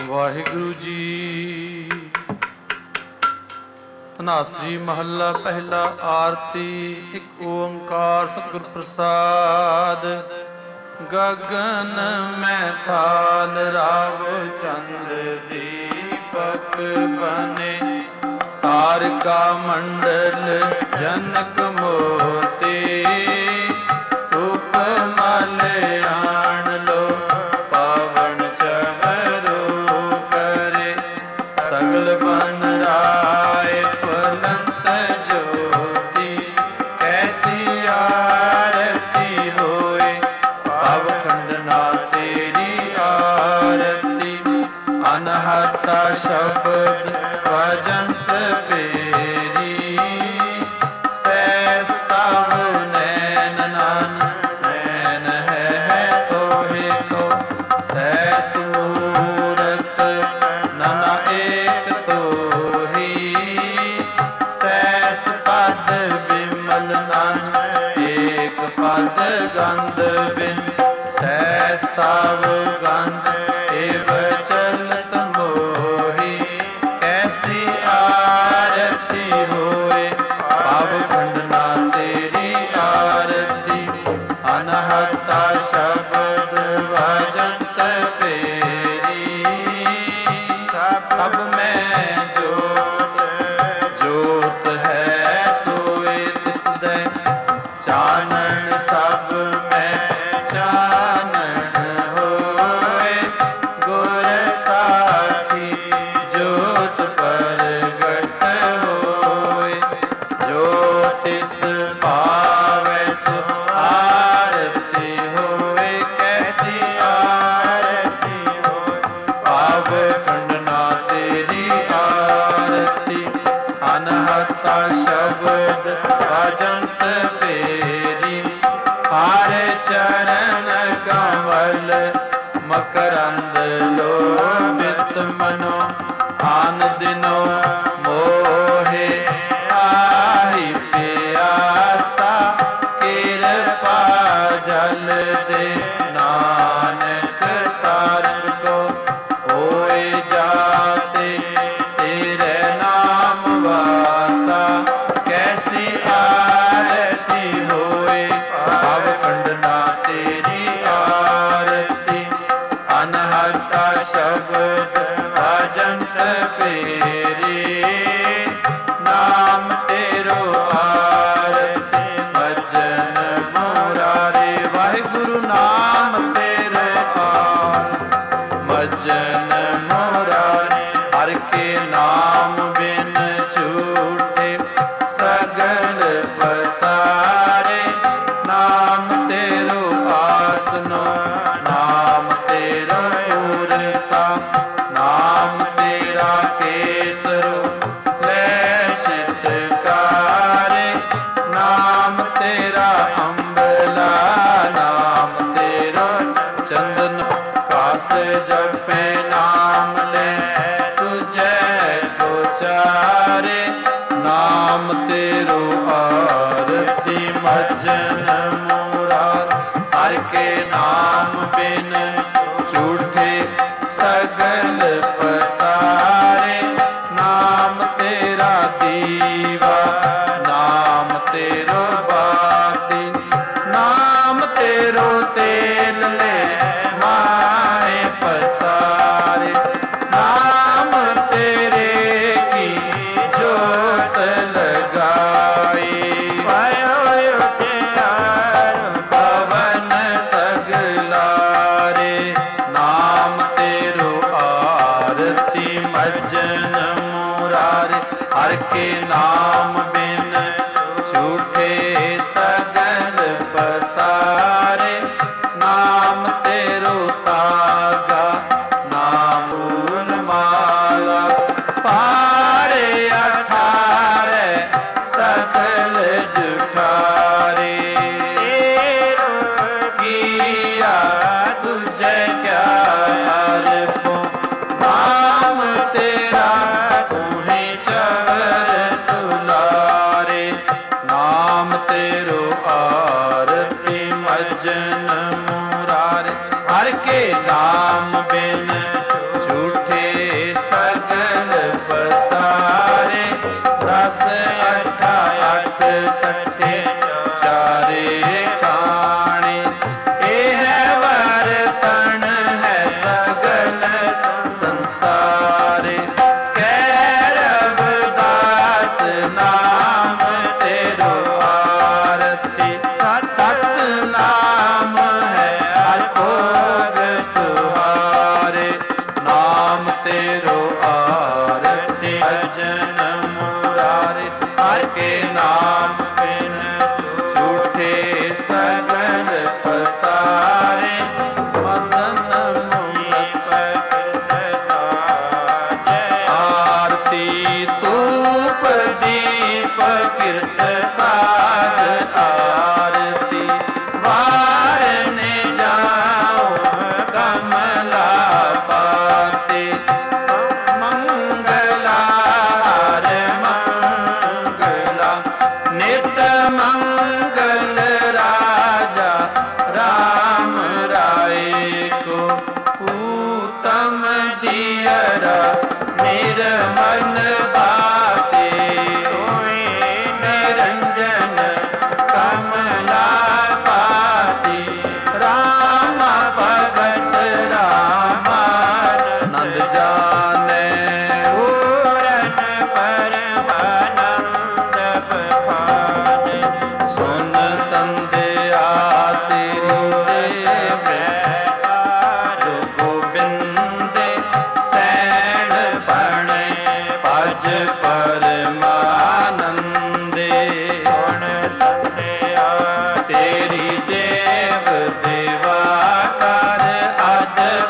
ਵਾਹਿਗੁਰੂ ਜੀ। ਧਨਾਸਰੀ ਮਹੱਲਾ ਪਹਿਲਾ। ਆਰਤੀ। ਇੱਕ ਓੰਕਾਰ ਸਤਿਗੁਰ ਪ੍ਰਸਾਦ। ਗਗਨ ਮੈਂ ਥਾਲ ਰਾਵ ਚੰਦ ਦੀਪਕ ਬਨੇ, ਤਾਰਿਕਾ ਮੰਡਲ ਜਨਕ ਮੋਤੀ, ਧੂਪ ਮਲ ਆਣ ਲੋ ਪਾਵਨ ਚਵਰੋ ਕਰੇ, ਸਗਲ ਬਨ ਰਾਏ ਫਲੰਤ ਜੋਤੀ, ਕੈਸੀ ਆਰਤੀ ਹੋਏ ਭਵ ਖੰਡਨਾ ਤੇਰੀ ਆਰਤੀ, ਅਨਹਤਾ ਸ਼ਬਦ ਵਜੰਤ ਪੇਰੀ, ਸਹਿਸ ਤਵ ਨੈਨ ਨਨ ਨੈਨ ਹੈ ਤੋਹਿ ਕੋ, ਸਹਿਸ ਮੂਰਤ ਨਨਾ ਏਕ ਤੋਹੀ, ਸਹਿਸ ਪਦ ਬਿਮਲ ਨਨ ਏਕ ਪਦ ਗੰਧ ਬਿਨ, ਸਹਿਸ ਤਵ ਗੰਧ ਏਵ ਚਲਤ ਮੋਹੀ, ਕੈਸੀ ਆਰਤੀ ਹੋਏ ਭਵ ਖੰਡਨਾ ਤੇਰੀ ਆਰਤੀ, ਅਨਹਤਾ ਸ਼ਬਦ ਵਜੰਤ ਪੇਰੀ, ਸਭ ਮੈਂ ਜੋਤ ਜੋਤ ਹੈ ਸੋਏ ਤਿਸਦੈ, ਚਾਨਣ ਸਭ ਮੈਂ ਚਾਨਣ ਹੋਏ, ਗੁਰ ਸਾਖੀ ਜੋਤ ਪ੍ਰਗਟ ਹੋਏ, ਜੋ ਤਿਸ ਭਾਵੈ ਸੋ ਆਰਤੀ ਹੋਏ, ਕੈਸੀ ਆਰਤੀ ਹੋਏ ਭਵ ਖੰਡਨਾ ਤੇਰੀ ਆਰਤੀ, ਅਨਹਤਾ ਸ਼ਬਦ ਵਜੰਤ ਪੇਰੀ, ਹਰ ਚਰਨ ਕਮਲ ਮਕਰੰਦ ਲੋਭਿਤ ਮਨੋ, ਆਨ ਦਿਨੋ ਮੋਹੇ ਆਹੀ ਪਿਆਸਾ, ਕਿਰਪਾ ਜਲ ਦੇ ਨਾਨਕ ਸਾਰੰਗ ਕੋ, ਹੋਏ ਜਾਤੇ ਤੇਰੇ ਨਾਮ ਵਾਸਾ, ਕੈਸੀ ਆਰਤੀ ਹੋਏ ਭਵ ਖੰਡਨਾ ਤੇਰੀ ਆਰਤੀ, ਅਨਹਤਾ ਸ਼ਬਦ ਵਜੰਤ ਪੇਰੀ, ਨਾਮ ਤੇਰੋ ਆਰਤੀ ਭਜਨ ਮੁਰਾਰੇ, ਵਾਹਿਗੁਰੂ ਨਾਮ ਤੇਰੇ ਭਜਨ ਮੁਰਾਰੇ, ਹਰਿ ਕੇ ਨਾਮ ਬਿਨ ਝੂਠੇ ਸਗਲ ਪਸਾਰੇ, ਨਾਮ ਤੇਰੋ ਆਸਨੋ ਨਾਮ ਤੇਰਾ ਉਰਸਾ, ਨਾਮ ਤੇਰਾ ਕੇਸਰੋ ਲੈ ਸ਼ਿਤਕਾਰੇ, ਨਾਮ ਤੇਰਾ ਅੰਬਲਾ, ਨਾਮ ਤੇਰਾ ਚੰਦਨ ਕਾਸ, ਜਪੈ ਨਾਮ ਲੈ ਤੁਝੈ ਉਚਾਰੇ, ਨਾਮ ਤੇਰੋ ਆਰਤੀ ਭਜਨ ਮੁਰਾਰ, ਹਰਿ ਕੇ ਨਾਮ ਬਿਨ ਝੂਠੇ ਸਗਲ ਪਸਾਰੇ, ਨਾਮ ਤੇਰਾ ਦੀਵਾ, ਨਾਮ ਤੇਰੋ ਬਾਤੀ, ਨਾਮ ਤੇਰੋ ਤੇਲ ਲੈ ਮਾਏ ਪਸਾਰੇ, ਨਾਮ ਤੇਰੇ ਕੀ ਜੋਤ ਲਗਾਈ, ਪਾਇਓ ਤਿਆਰ ਪਵਨ ਸਗਲਾਰੇ, ਨਾਮ ਤੇਰੋ ਆਰਤੀ ਭਜਨ ਮੁਰਾਰੇ, ਹਰਿ ਕੇ ਨਾਮ ਬਿਨ ਝੂਠੇ ਸਗਲ ਪਸਾਰੇ, ਨਾਮ ਤੇਰੋ ਤਾਗਾ, ਨਾਮ ਫੂਲ ਮਾਲਾ, ਪਾਰੇ ਅਠਾਰੇ ਸਗਲ ਜੁਠਾਰੇ, ਕੀਆ ਤੁਝੈ ਕਿਆ ਅਰਪੋ, ਨਾਮ ਤੇਰਾ ਤੂਹੀ ਚਵਰ ਤੁਲਾਰੇ, ਨਾਮ ਤੇਰੋ ਆਰਤੀ ਭਜਨ ਮੁਰਾਰੇ, ਹਰਿ ਕੇ ਨਾਮ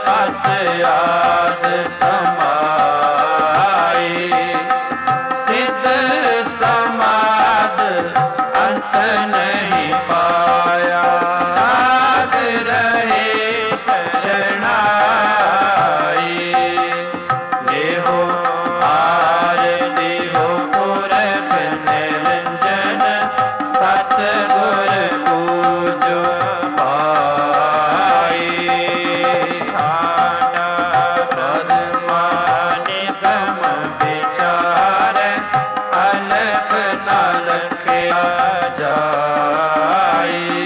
अत आद समाई, सिद्ध समाद अंत नहीं पाया, आग रहे शरणाई। लेहो आरती हो पुरख निरंजन, सतगुर पूजो पाई। खाना परमा निगम विचार, अलख न लखया जाई।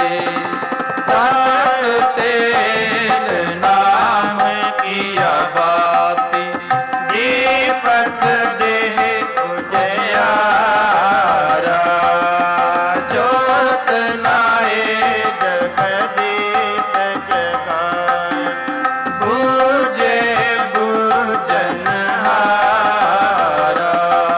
तत तेल नाम किया बाती, दीपक देह उजियारा। जोत लाए जगदीश जगाए, बूझे बूझनहारा।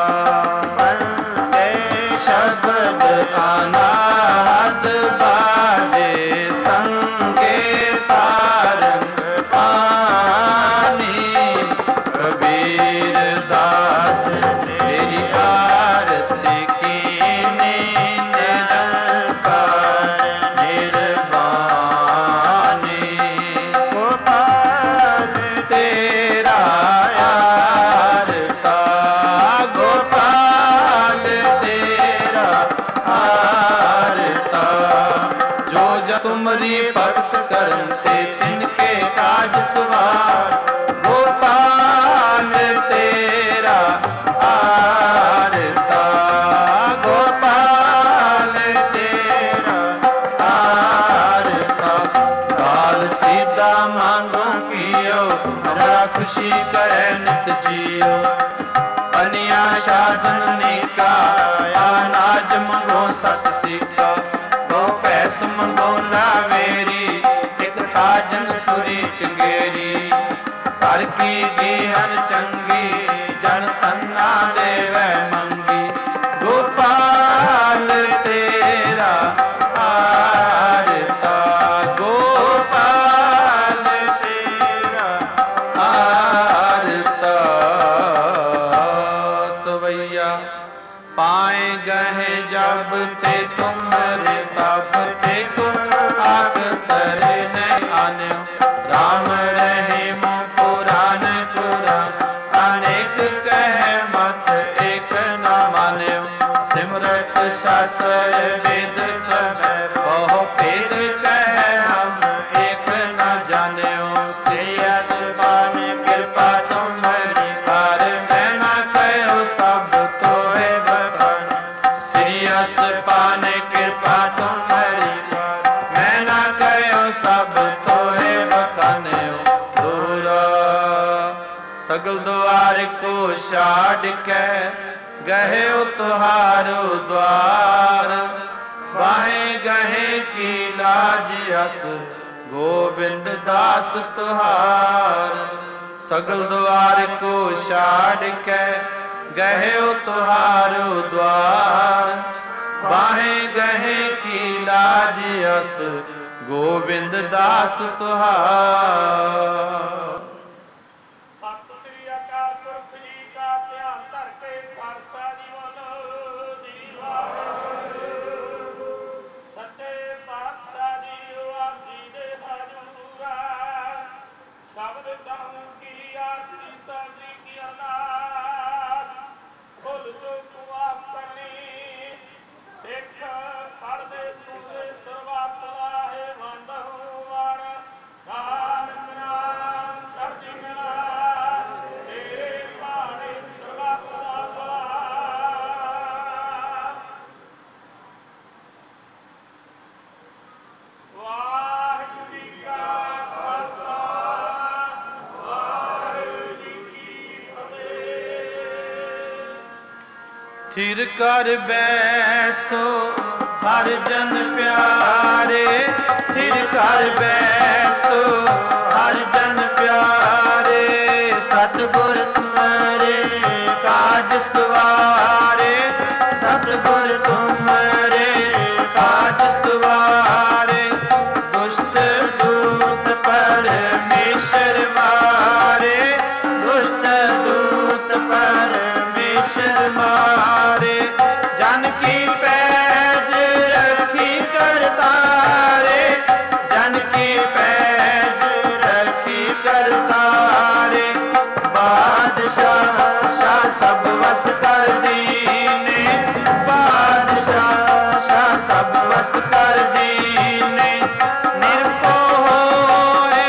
बंदे शब्द अनाद बाजे, संगे सारंग पानी। कबीर दास तेरी आरती कीनी, निरंकार निर्वाणी। गोपाल तेरा आरता, गोपाल तेरा आरता। जो जब तुमरी भक्त करते, तिनके काज सवार। गोपाल तेरा आरता, गोपाल तेरा आरता। काल सीधा मांगो कियो, हरा खुशी करे नित जियो। पनिया साधन निका, अनाज मंगो सत सिका। दो पैस मंगो लावेरी, एक ताजन तुरी चंगेरी। घर की दीहन चंगी, जन तन्ना देवै मंगी। गोपाल तेरा आरता, गोपाल तेरा आरता। सवैया पाए गहे जब ते, तुम्हारे तब ते तुम आग तरे न आन्यो। राम रहीम पुराण पुराण, अनेक कह मत एक न मान्यो। सिमरत शास्त्र वेद सब, बहु भेद कह हम एक न जान्यो। श्रेयस पान कृपा तुम्हारी, कार मैं न कहो सब तोहे बखान। श्रेयस पान कृपा तुम्हारी, मैं न कहो सब तोहे बखान्यो। दूरा सगल द्वार को छाड़ के, गहे तुहारो द्वार। बाहें गहे की लाज अस, गोविंद दास तुहार। सगल द्वार को छाड़ के, गहे तुहारो द्वार। बाहें गहे की लाज अस, गोविंद दास तुहार। ਸਤਿ ਸ੍ਰੀ ਅਕਾਲ ਪੁਰਖ ਜੀ ਦਾ ਧਿਆਨ ਧਰ ਕੇ, ਖਾਲਸਾ ਜੀ ਬੋਲੋ ਜੀ ਵਾਹਿਗੁਰੂ। ਸੱਚੇ ਪਾਤਸ਼ਾਹ ਜੀ ਆਪ ਜੀ ਦੇ ਹਜ਼ੂਰਾ, ਸ਼ਬਦ ਕਹੂੰ ਕੀ ਆਰਤੀ ਸਾਜੀ ਕੀ ਅਰਦਾਸ। ਭੁੱਲ ਚੁੱਕ ਮਾਫ਼ ਕਰਨੀ, ਸਿੱਖ ਪੜ੍ਹਦੇ ਸੁਣਦੇ ਸਰਬੱਤ ਲਾਹੇ ਵੰਡ ਹੋਵਣ। ਨਾਨਕ ਨਾਮ ਚੜ੍ਹਦੀ ਕਲਾ, ਤੇਰੇ ਭਾਣੇ ਸਰਬੱਤ ਦਾ ਭਲਾ। ਵਾਹਿਗੁਰੂ ਜੀ ਕਾ ਖਾਲਸਾ, ਵਾਹਿਗੁਰੂ ਜੀ ਕੀ ਫਤਿਹ। थिर कर बैसो हर जन प्यारे, थिर कर बैसो हर जन प्यारे। सतगुर तुम्हारे काज सवारे, सतगुर तुम्हारे काज सवारे। दुष्ट दूत परमेश्वर करतारे, बादशाह शाह सब वस कर दीने, बादशाह शाह सब वस कर दीने, निरभय होए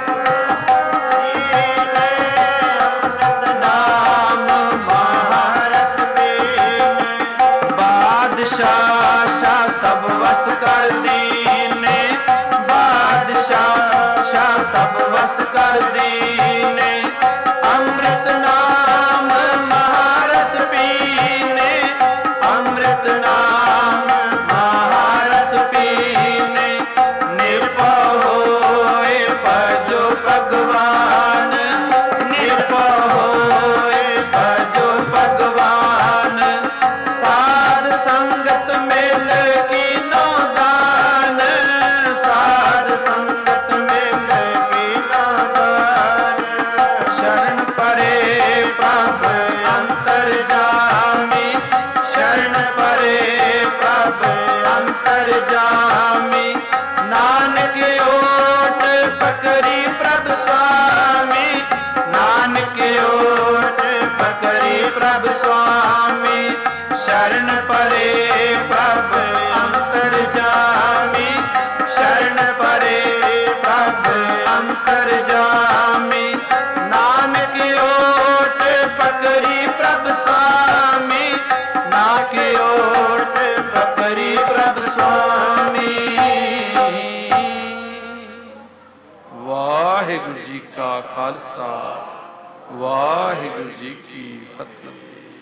नाम महारस दीने, बादशाह शाह सब वस कर दीने, बादशाह शाह सब वस कर दीने, अमृत नाम महारस पीने, अमृत नाम महारस पीने, निर्भय होए भजो भगवान, निर्भय होए भजो भगवान, साध संगत मिल कीनो दान, साध संगत मिल कीनो दान, शरण परे प्रभ अंतर जामी, शरण परे प्रभ अंतर जामी, नानक ओट पकड़ी प्रभ स्वामी, नानक ओट पकड़ी प्रभ स्वामी, शरण परे प्रभ अंतर जामी, शरण परे प्रभ अंतर जामी, नानक ओट पकड़ी प्रभ स्वामी, नानक ओट पकड़ी प्रभ स्वामी। वाहिगुरु जी का खालसा, वाहिगुरु जी की फतेह।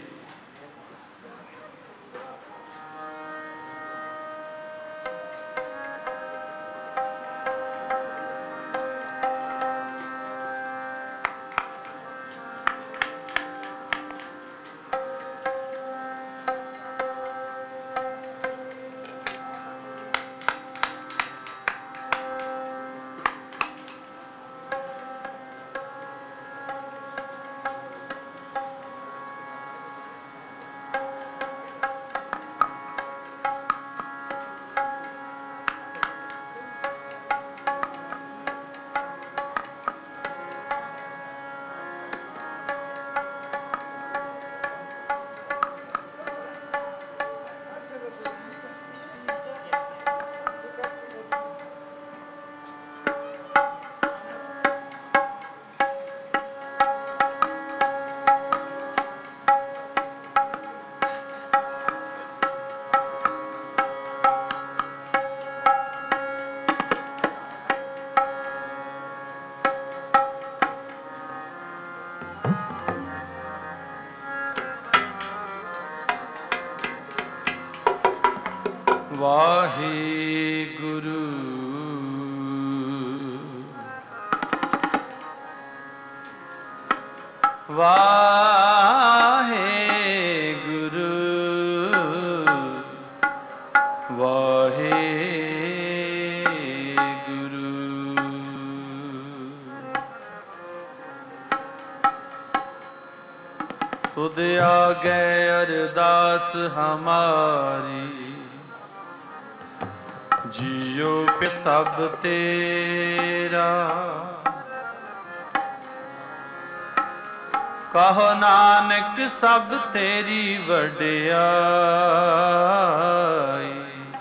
वाहिगुरु वाहिगुरु वाहिगुरु। तुद आगे अरदास हमारी, जियो पे सब तेरा, कहो नानक सब तेरी वडियाई,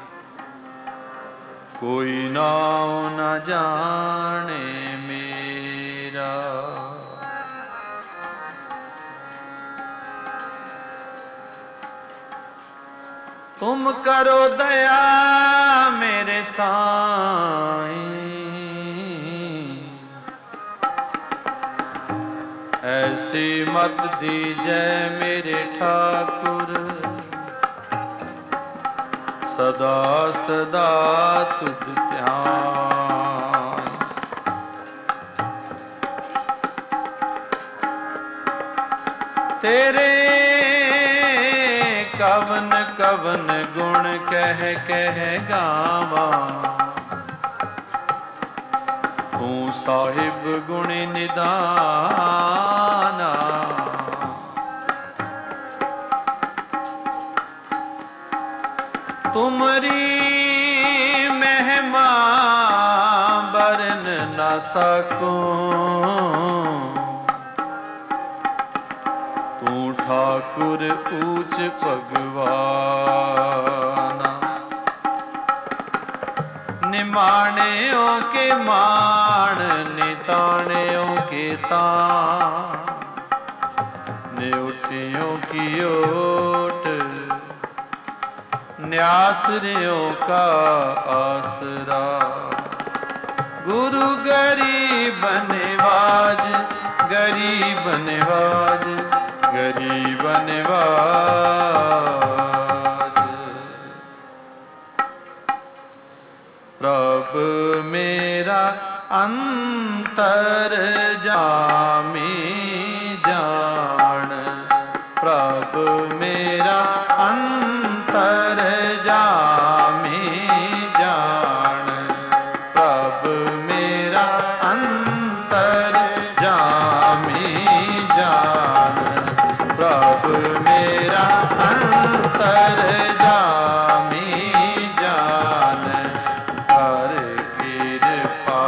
कोई नाम न जाने मेरा। तुम करो दया मेरे साईं, ऐसी मत दीजै मेरे ठाकुर, सदा सदा तुझ ध्यान। तेरे कवन कवन गुण कह कह गावा, तू साहिब गुण निदाना। तुमरी महिमा बरन न सकूं, ठाकुर ऊंच भगवाना। निमाणियों के मान, निताणियों के तान, न्योटियों की ओट, न्यासरियों का आसरा। गुरु गरीब निवाज, गरीब निवाज, गरीब निवाज। प्रभु मेरा अंतर जामी जान, प्रभु मेरा अंतर जामी जान, प्रभु मेरा अंतर जामी जान, प्रभु मेरा अंतर जामी जान। हर कृपा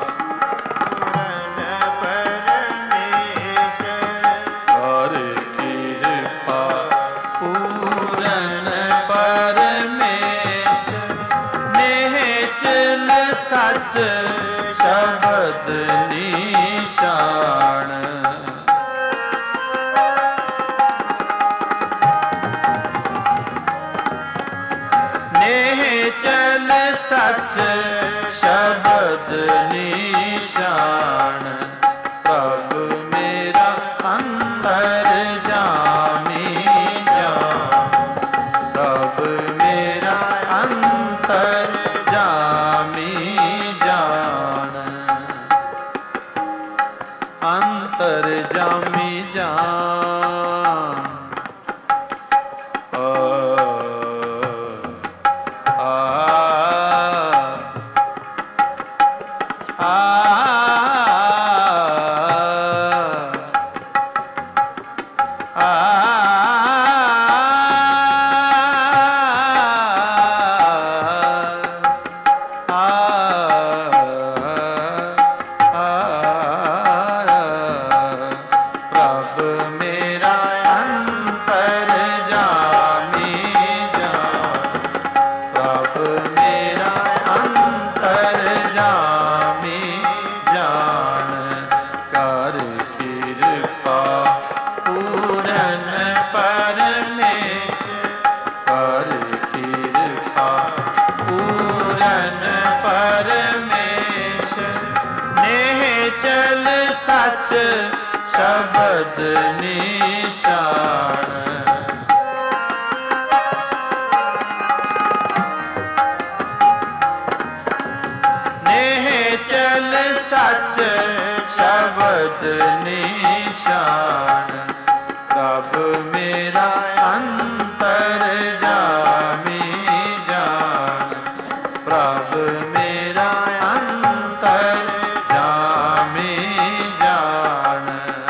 हर कृपा पूरन परमेश, निश्चल सच शब्द निशान। निश्चल सच शब्द निशान। प्रभु मेरा अंतर जामी जान, प्रभु मेरा अंतर जामी जान, अंतर जामी जान। सच शब्द निशान। निश्चल सच शब्द निशान। प्रभु मेरा अंतर जामी जान, प्रभु मेरा अंतर जामी जान।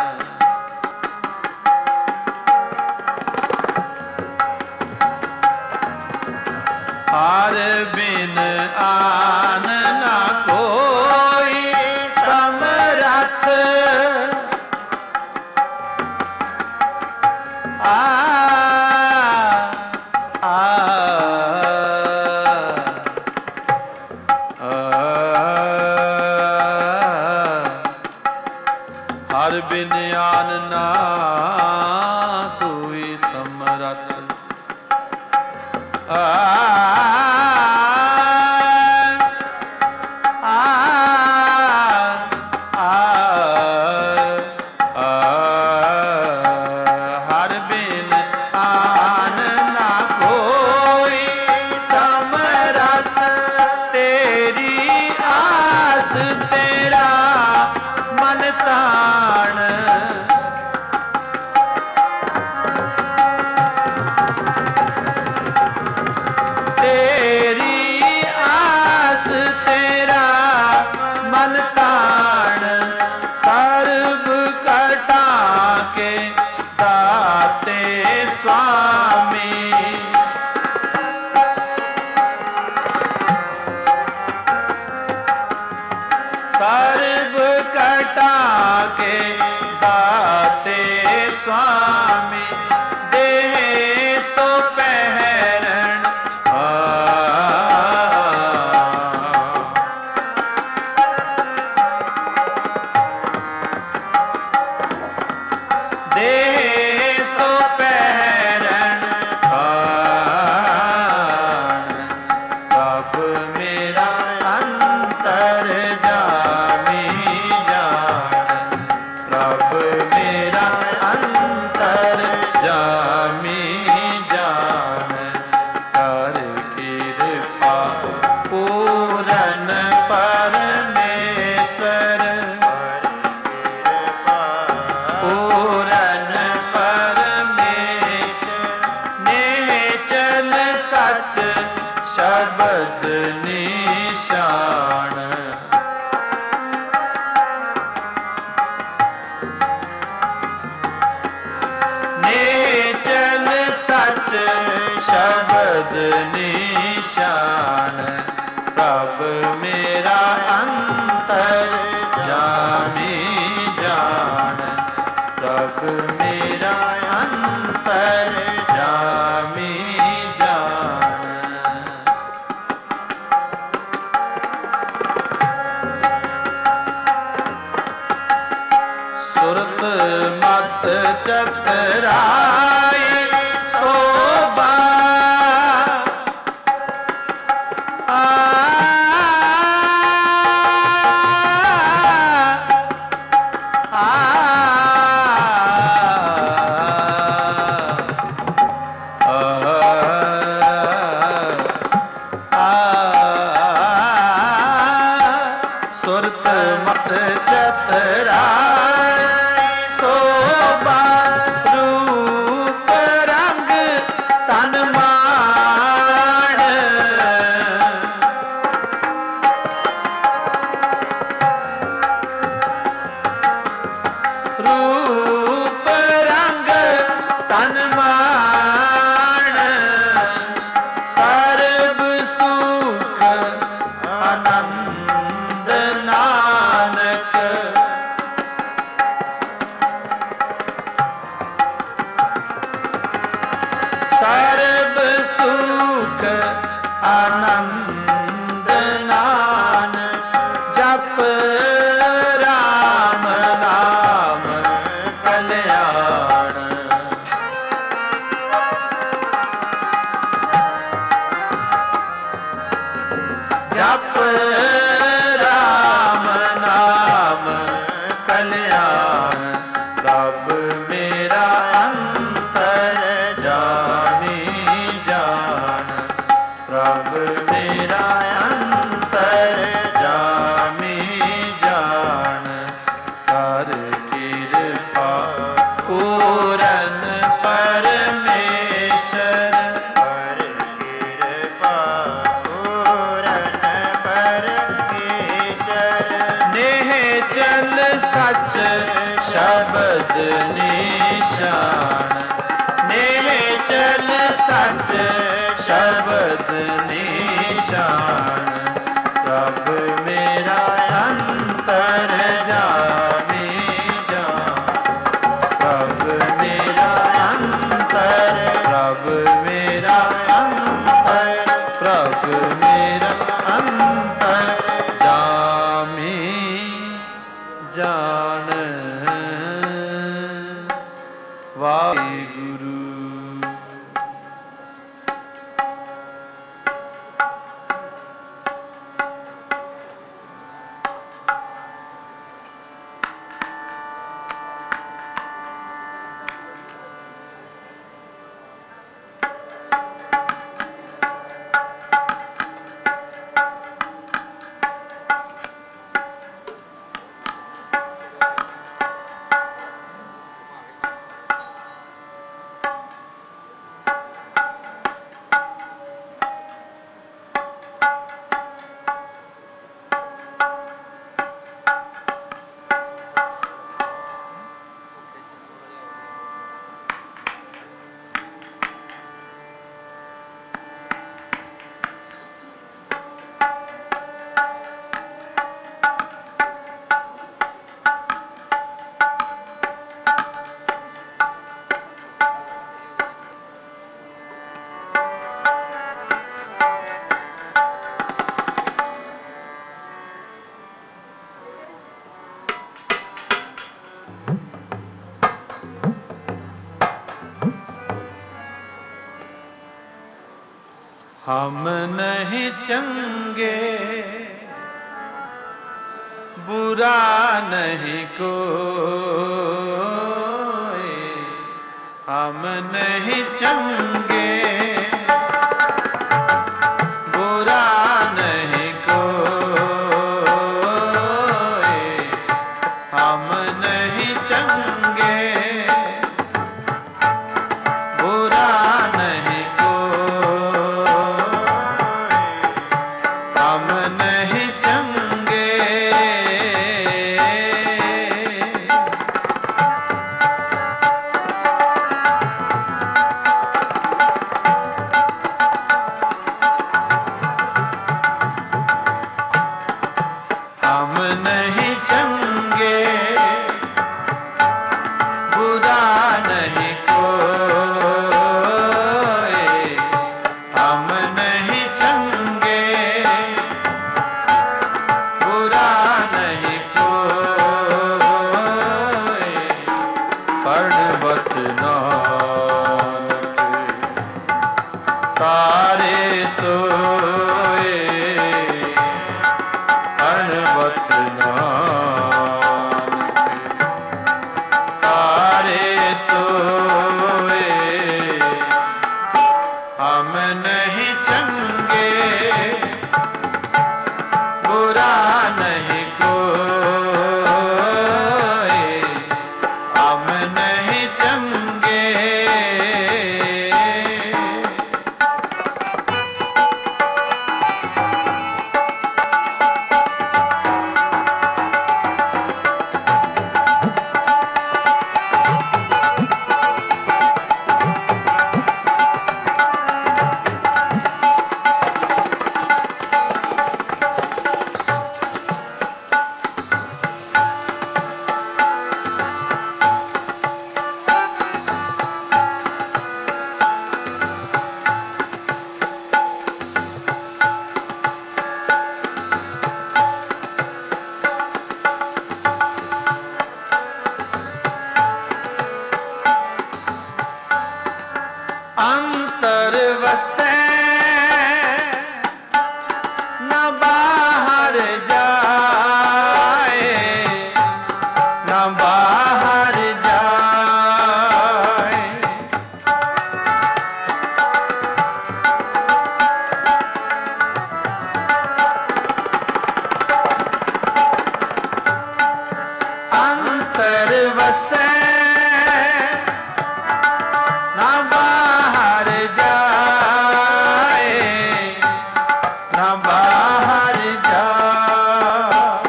हार बिन आन ना कोई समरथ, हर बिन आन ना कोई समरथ। हर बिन आन ना कोई समरथ, तेरी आस तेरा मन तान। तेरी आस तेरा मन तान, सर्व कटा के दाते स्वामी। सर्व कटा के दाते स्वामी। निशान प्रभ मेरा अंतर जामी जान प्रभ मेरा अंतर जामी जान। सुरत मत चतराई सोबा सुरत मत चतराई सोबा रूप रंग तन मान रूप रंग तन मान सर्ब सुख आनंद नानक सर्ब सुख आनंद नानक जप राम नाम कल्याण जप राम नाम कल्याण प्रभ मेरा अंतर जानी जान प्रभ मेरा अंतर जानी जान कर कृपा पूरन परमेश्वर कर कृपा पूरन परमेश्वर नेह चल सच शब्द निशान नेह चल सच शब्द निशान प्रभ मेरा अंतर जानी जान प्रभ मेरा अंतर प्रभ मेरा अंतर प्रभ मेरा अंतर जामी जान। वाहिगुरु हम नहीं चंगे बुरा नहीं कोई हम नहीं चंगे बुरा नहीं कोई हम नहीं चंगे बुरा नहीं हम नहीं चंगे बसे न बाहर जाए, न बाहर जाए। अंतर बसे न बाहर जाए, न बाहर जाए।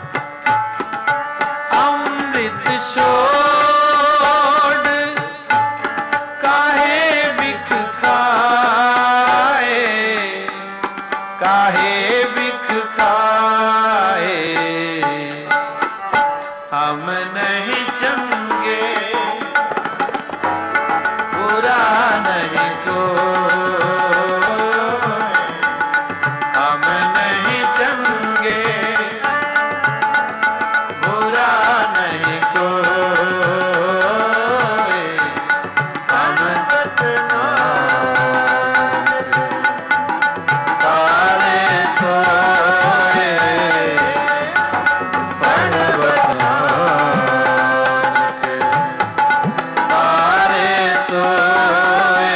अमृत छोड़ काहे बिख खाए, काहे बिख खाए। हम नहीं चंगे बुरा नहीं को, हम नहीं चंगे बुरा नहीं को। हम तारे सोए पर्वत तारे सोए।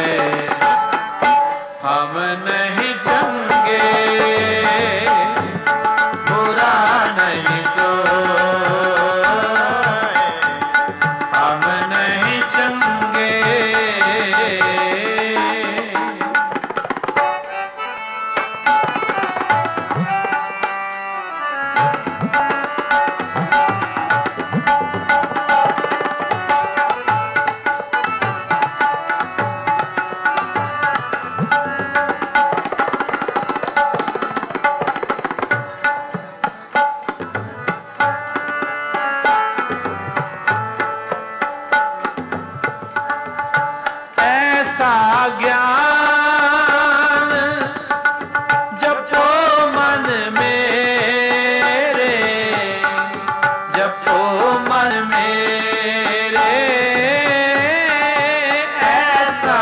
हम नहीं चंगे बुरा नहीं तो, हम नहीं चंगे। ऐसा ज्ञान जपो मन मेरे, जपो मन मेरे। ऐसा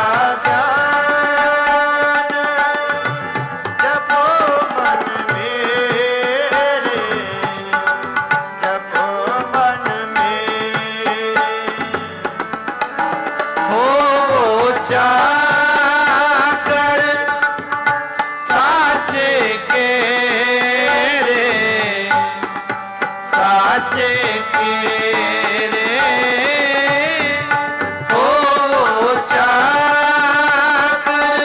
ज्ञान जपो मन मेरे, जपो मन मेरे। हो चाकर साचे के रे, साचे के रे। हो चाकर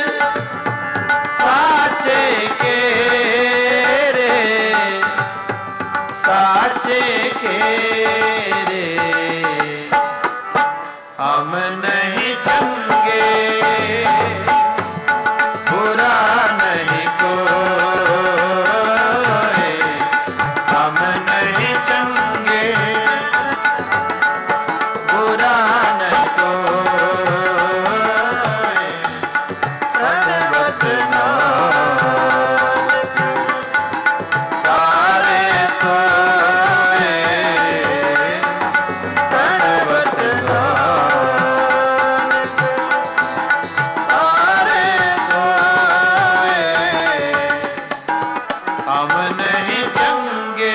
साचे के रे, साचे के रे। हम नहीं चंगे बुरा नहीं कोई, हम नहीं चंगे बुरा नहीं कोई। पर्वत नानक तारे सोए, पर्वत नानक तारे सोए। हम नहीं चंगे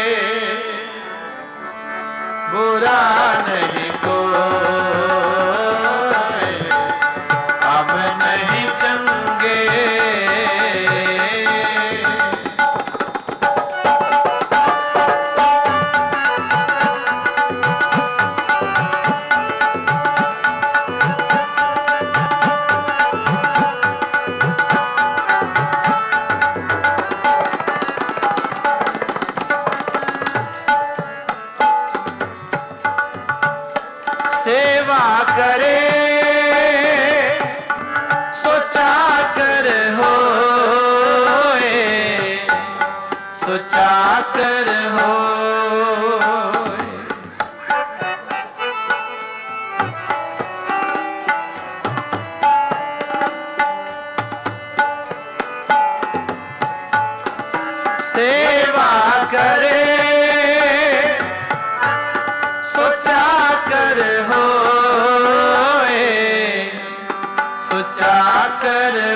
बुरा नहीं कोई, हम नहीं चंगे। सेवा करे सोचा कर होए, सोचा कर होए। सेवा करे सोचा कर होए, सोचा कर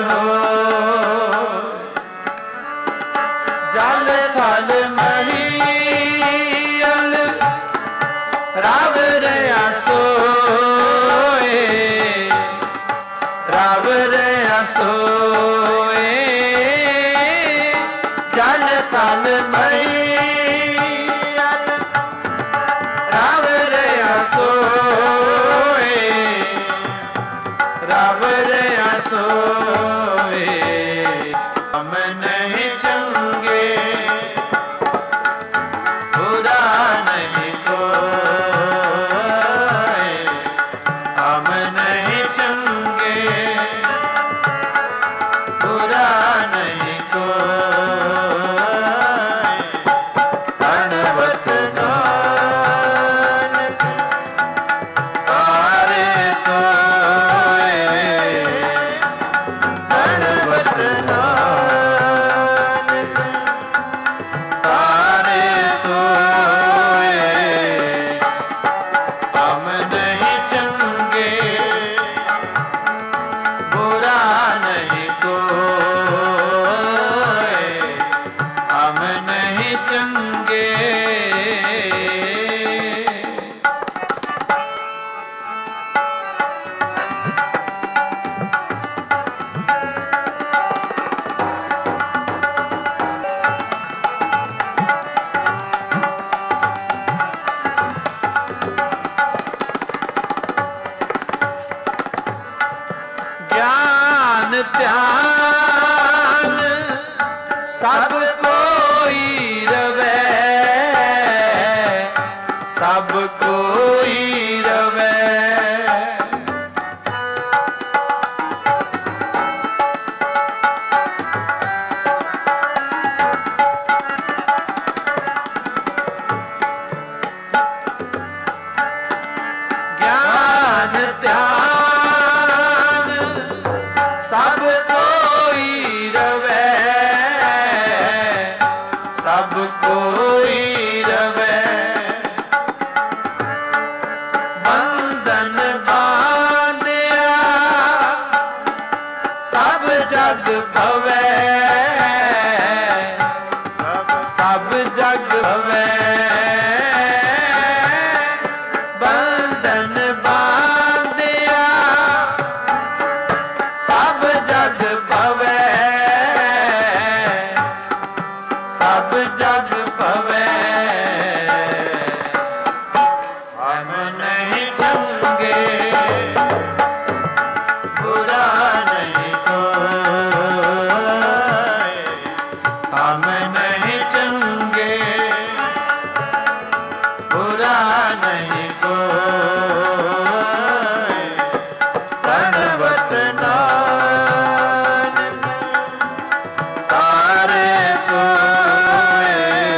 ध्यान सब कोई रवे, सब कोई रवे। ज्ञान ध्यान सब कोई रवे, सब कोई रवे। बंधन बांधिया सब जग भवे, सब जग भवे। बंधन बांधिया सब जग भवे, सब जग भवे। हम नहीं चंगे बुरा नहीं कोई, हम नहीं चंगे बुरा नहीं कोई। प्रणवत नानक तारे सोए,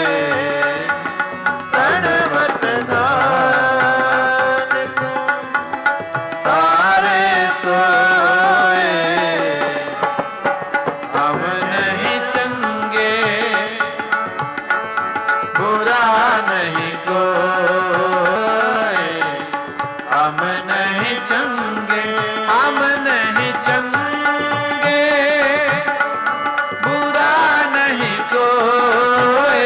प्रणवत नानक तारे सोए। हम नहीं चंगे बुरा नहीं कोई, हम नहीं चंगे, हम नहीं चंगे बुरा नहीं कोई,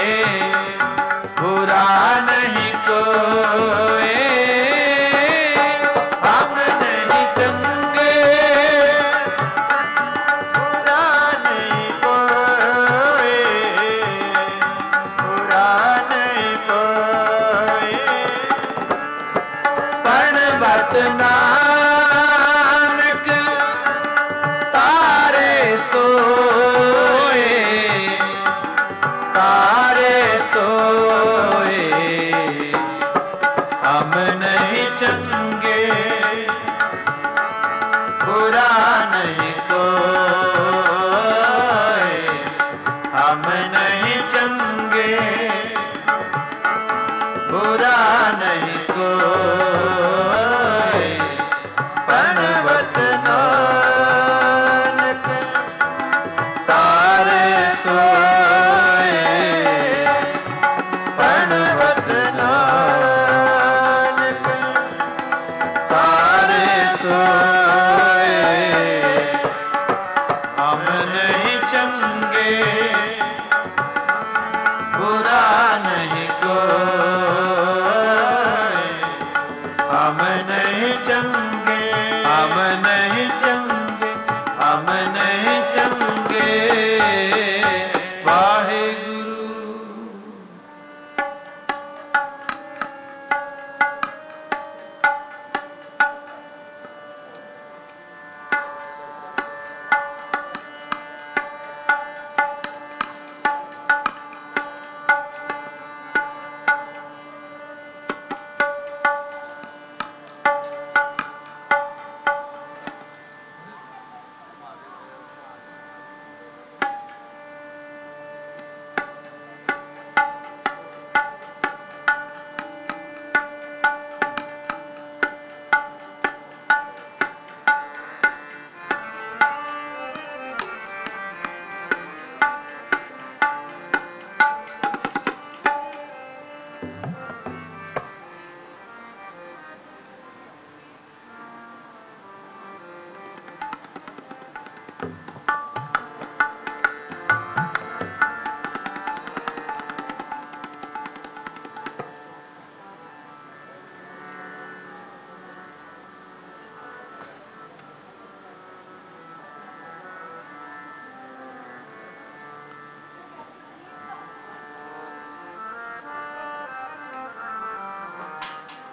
बुरा नहीं कोई। हम नहीं चंगे बुरा नहीं कोई, बुरा नहीं कोई। प्रणवत नानक तारे सोए, तारे सोए। हम नहीं चंगे बुरा नहीं कोई, हम नहीं चंगे बुरा नहीं कोई। प्रणवत नानक तारे सोए, प्रणवत नानक तारे सोए। हम नहीं चंगे बुरा नहीं कोई, हम नहीं चंगे, हम नहीं चंगे, हम नहीं चंगे। वाहेगुरु।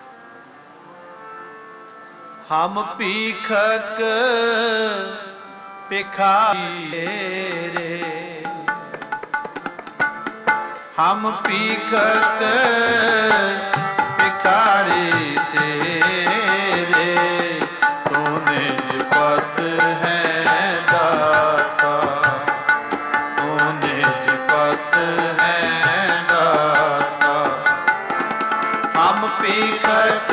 हम पीखक भिखारी तेरे, हम पीखक भिखारी तेरे, तू निज पत है दाता, तू निज पत है दाता। हम पीखक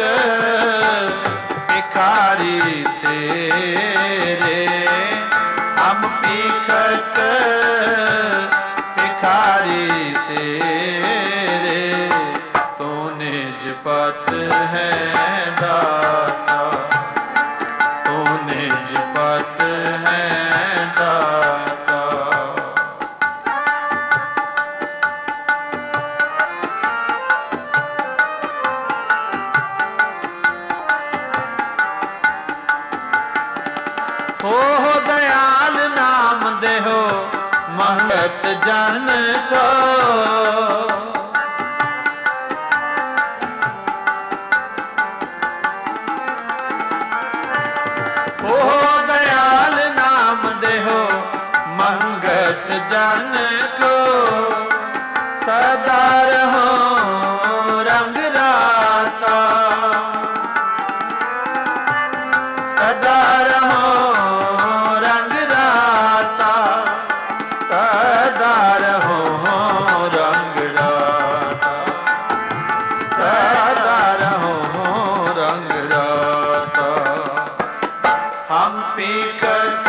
भिखारी तेरे, हम पीखक भिखारी तेरे, तू निज पत है दाता, तू निज पत है दाता। हो दयाल नाम देहो महत जन को, हो दयाल नाम देहो महत जन को, सदा रहो रंग राता, सदा रहो रंग राता, सदा रहो रंग राता, सदा रहो रंग राता। हम पीखक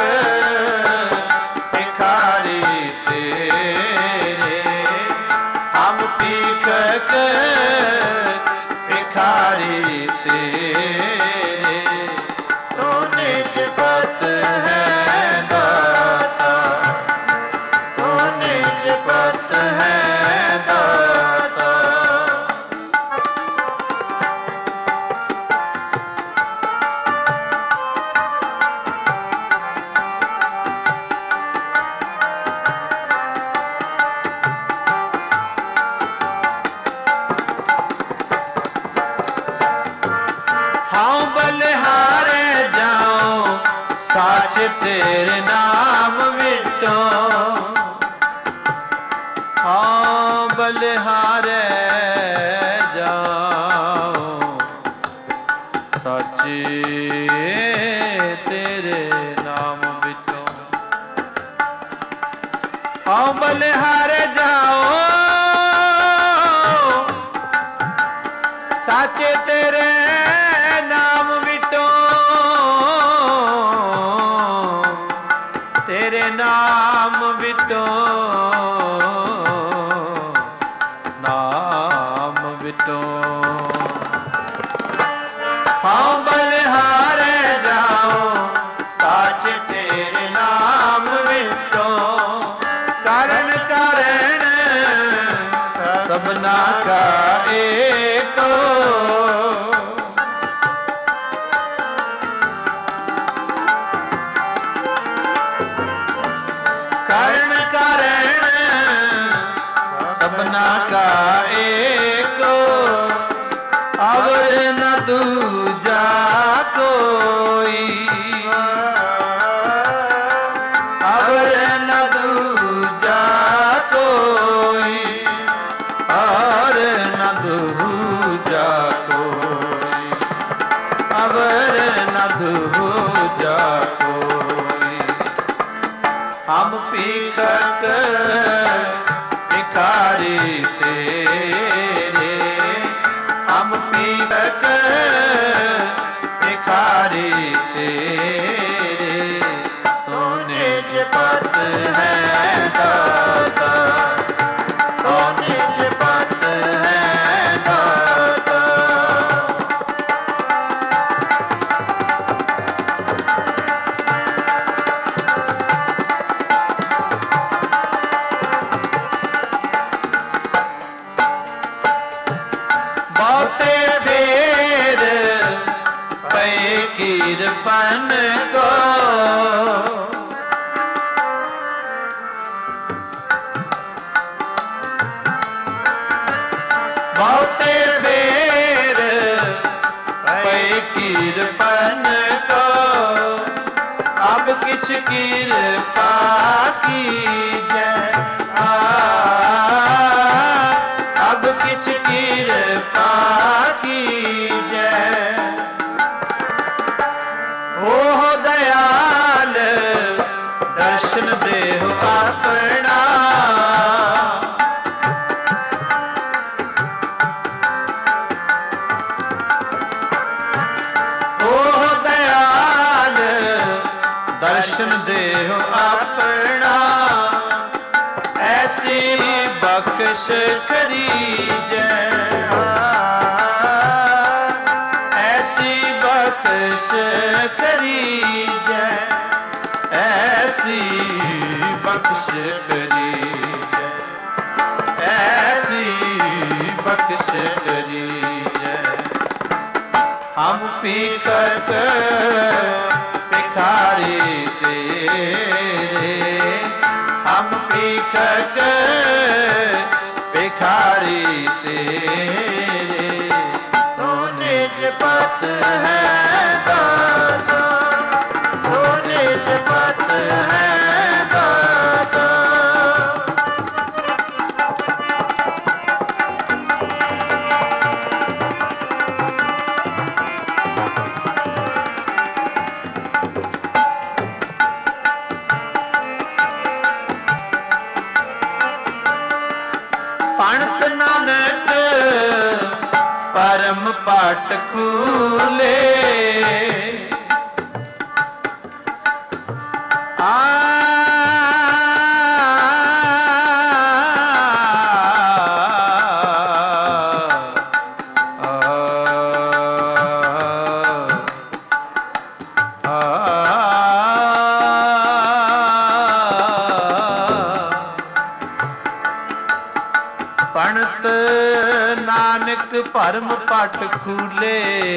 भिखारी तेरे, हम पीखक भिखारी तेरे, तू निज पत है दाता, तू निज पत है दाता। हाँ बलिहारे जाऊं साच तेरे नाम विटो, हाँ बलिहारे जाऊं साच तेरे नाम विटो, हाँ बलिहारे जाऊं साचे तेरे नाम विटो, तेरे नाम विटो, नाम विटो। हाँ बलिहारे जाओ साच तेरे नाम विटो, कारण कारण सबना का एको, कारण कारण सबना का एको, अवर न दूजा कोई, अवर न दूजा कोई, और न दूजा कोई, अवर न दूजा कोई। हम पीखक भिखारी तेरे, हम पीखक भिखारी तेरे, तू निज पत है दाता, तू निज पत है दाता। बहुते फेर पे कीरपन को, बहुते फेर पे कीरपन को, अब अब किछ कृपा कीजै, अब किछ कृपा कीजै। ओह दयाल दर्शन देहो अपना, ओह दयाल दर्शन देहो अपना। ऐसी बख्श करीजै, ऐसी बख्श करीजै, ऐसी बख्श करीजै, ऐसी बख्श करीजै। हम पीकत भिखारी तेरे, हम पीकत भिखारी तेरे। तू निज पत है दाता, तू निज पत है दाता। पणत नानक परम पाट खूले, पणत नानक परम पट खूले।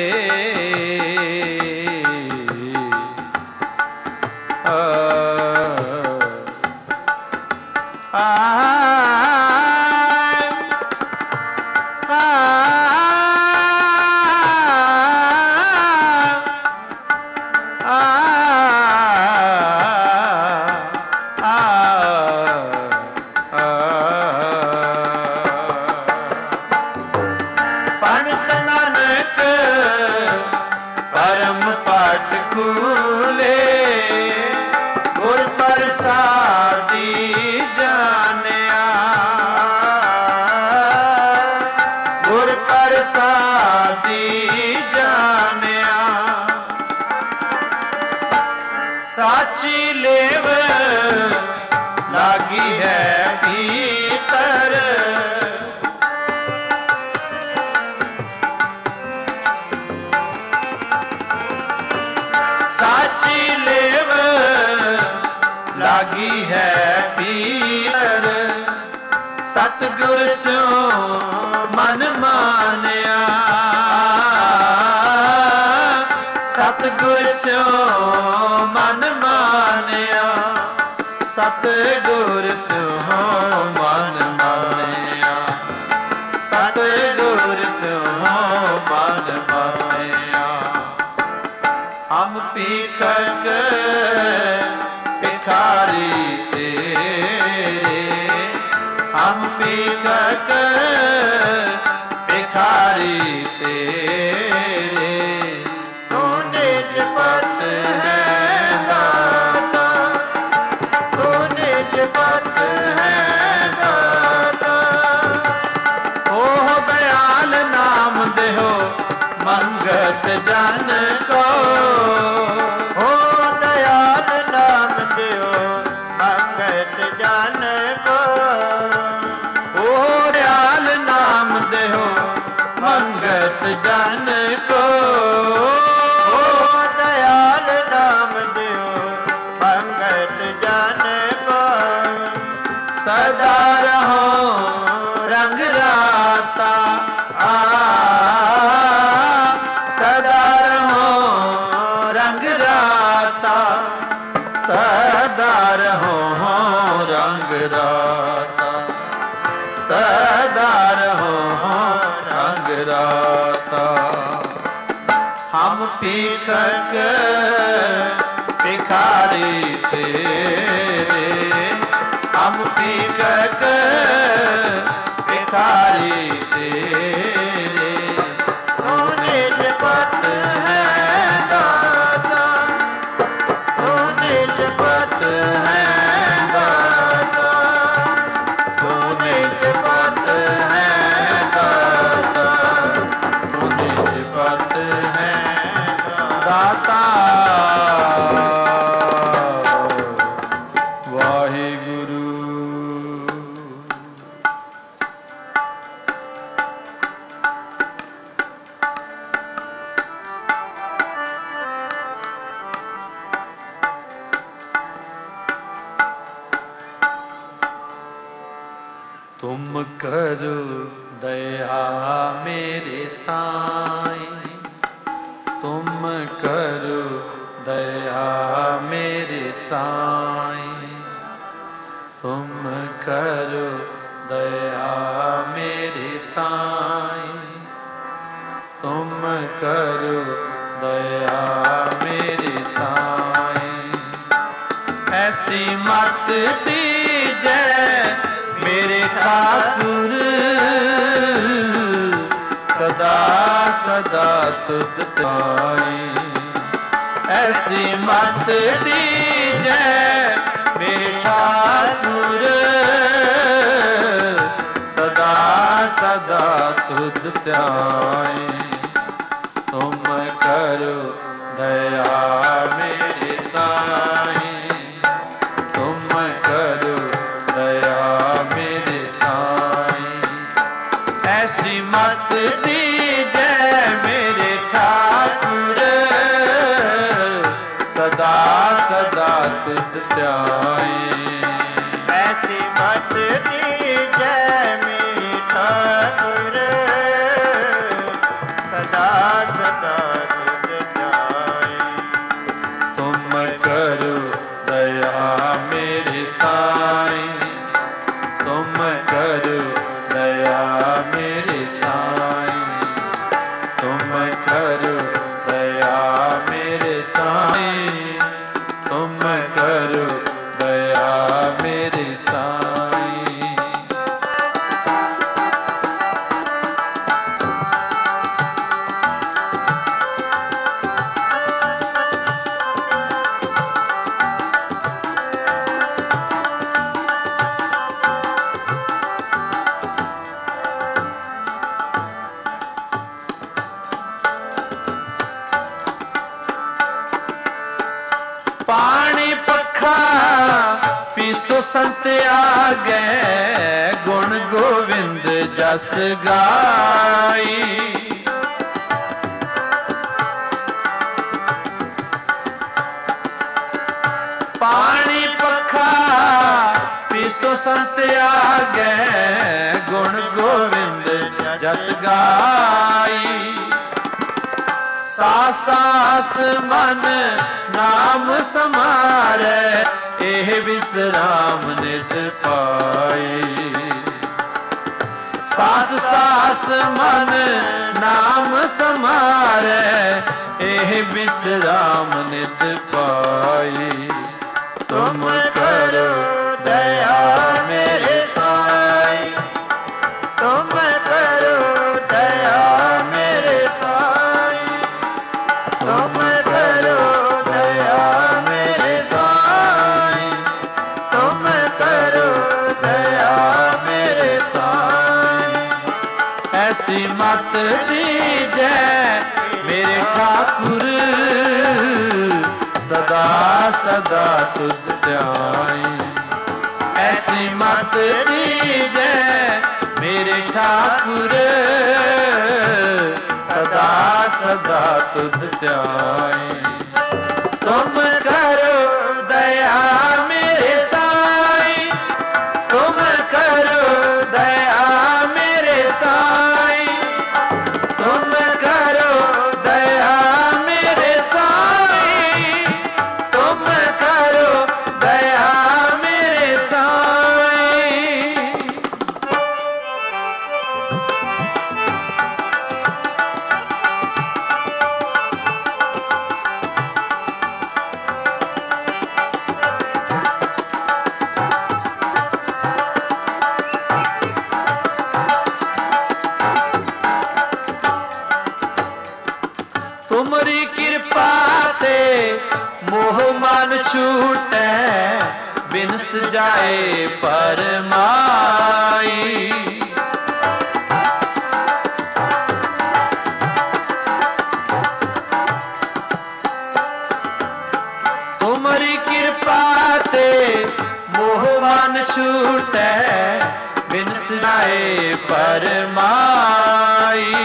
पणत नानक परम पाट खूले, गुर प्रसादी जानिया, गुर प्रसादी जानिया। साची लेव लागी है भीतर, साची लेव लागी है पीर। सतगुर स्यो मन मानिया, सतगुर स्यो मन मानिया, सतगुर स्यो मन मानिया, सतगुर स्यो मन मानिया। हम पीकत भिखारी तेरे, हम पीकत भिखारी तेरे। तू निज पत है दाता, तू निज पत है दाता। ओह दयाल नाम देहो मंगत जन को, हो दयाल नाम दियो मंगत जन को। ओ दयाल नाम देहो मंगत जन को, हो दयाल नाम दियो मंगत जन को। सदा रहो रंग राता, सदा रहो रंग राता, सदा रहो रंग राता, सदा रहो रंग राता। हम पीकत भिखारी तेरे, हम पीकक भिखारी तेरे, तू निज पत है दाता, तू निज पत है दाता, तू निज पत है दाता, तू निज पत है दाता। वाहिगुरु। तुम करो दया मेरे साईं, तुम करो दया मेरे साईं, तुम करो दया मेरे साईं, तुम करो दया मेरे साईं। ऐसी मत दीजै मेरे ठाकुर, सदा सदा तुध ध्याई। ऐसी मत दीजै मेरे ठाकुर, सदा सदा तुध ध्याई। तुम करो दया मेरे साईं, तुम करो दया मेरे साईं। ऐसी मत दीजै मेरे ठाकुर, सदा सदा तुध ध्याई। ऐसी मत दीजै मेरे ठाकुर, सदा सदा तुझ ध्याई। तुम करो दया मेरे साईं, तुम करो दया मेरे साईं, तुम करो दया मेरे साईं, तुम करो दया मेरे साईं। पानी पखा पीसो संत आगे, गुण गोविंद जस गाई। पानी पखा पीसो संत आगे, गुण गोविंद जस गाई। सास सास मन नाम समारे, एह विश्राम नित पाई। सास सास मन नाम समारे, एह विश्राम नित पाई। तुम करो दया मेरे साईं, तुम करो दया मेरे साईं, तुम करो दया मेरे साईं, तुम करो दया मेरे साईं। ऐसी मत दीजै मेरे ठाकुर, सदा सदा तुध ध्याई। ऐसी मत दीजै मेरे ठाकुर, सदा सदा तुध ध्याई। तुम करो दया मेरे साईं, तुम करो दया मेरे साईं, तुम करो दया मेरे साईं, तुम करो दया मेरे साईं। तुमरी कृपा ते मोह मन छूटै, बिनस जाए परमाई। तुमरी कृपा ते मोह मन छूटै, बिनस जाए परमाई।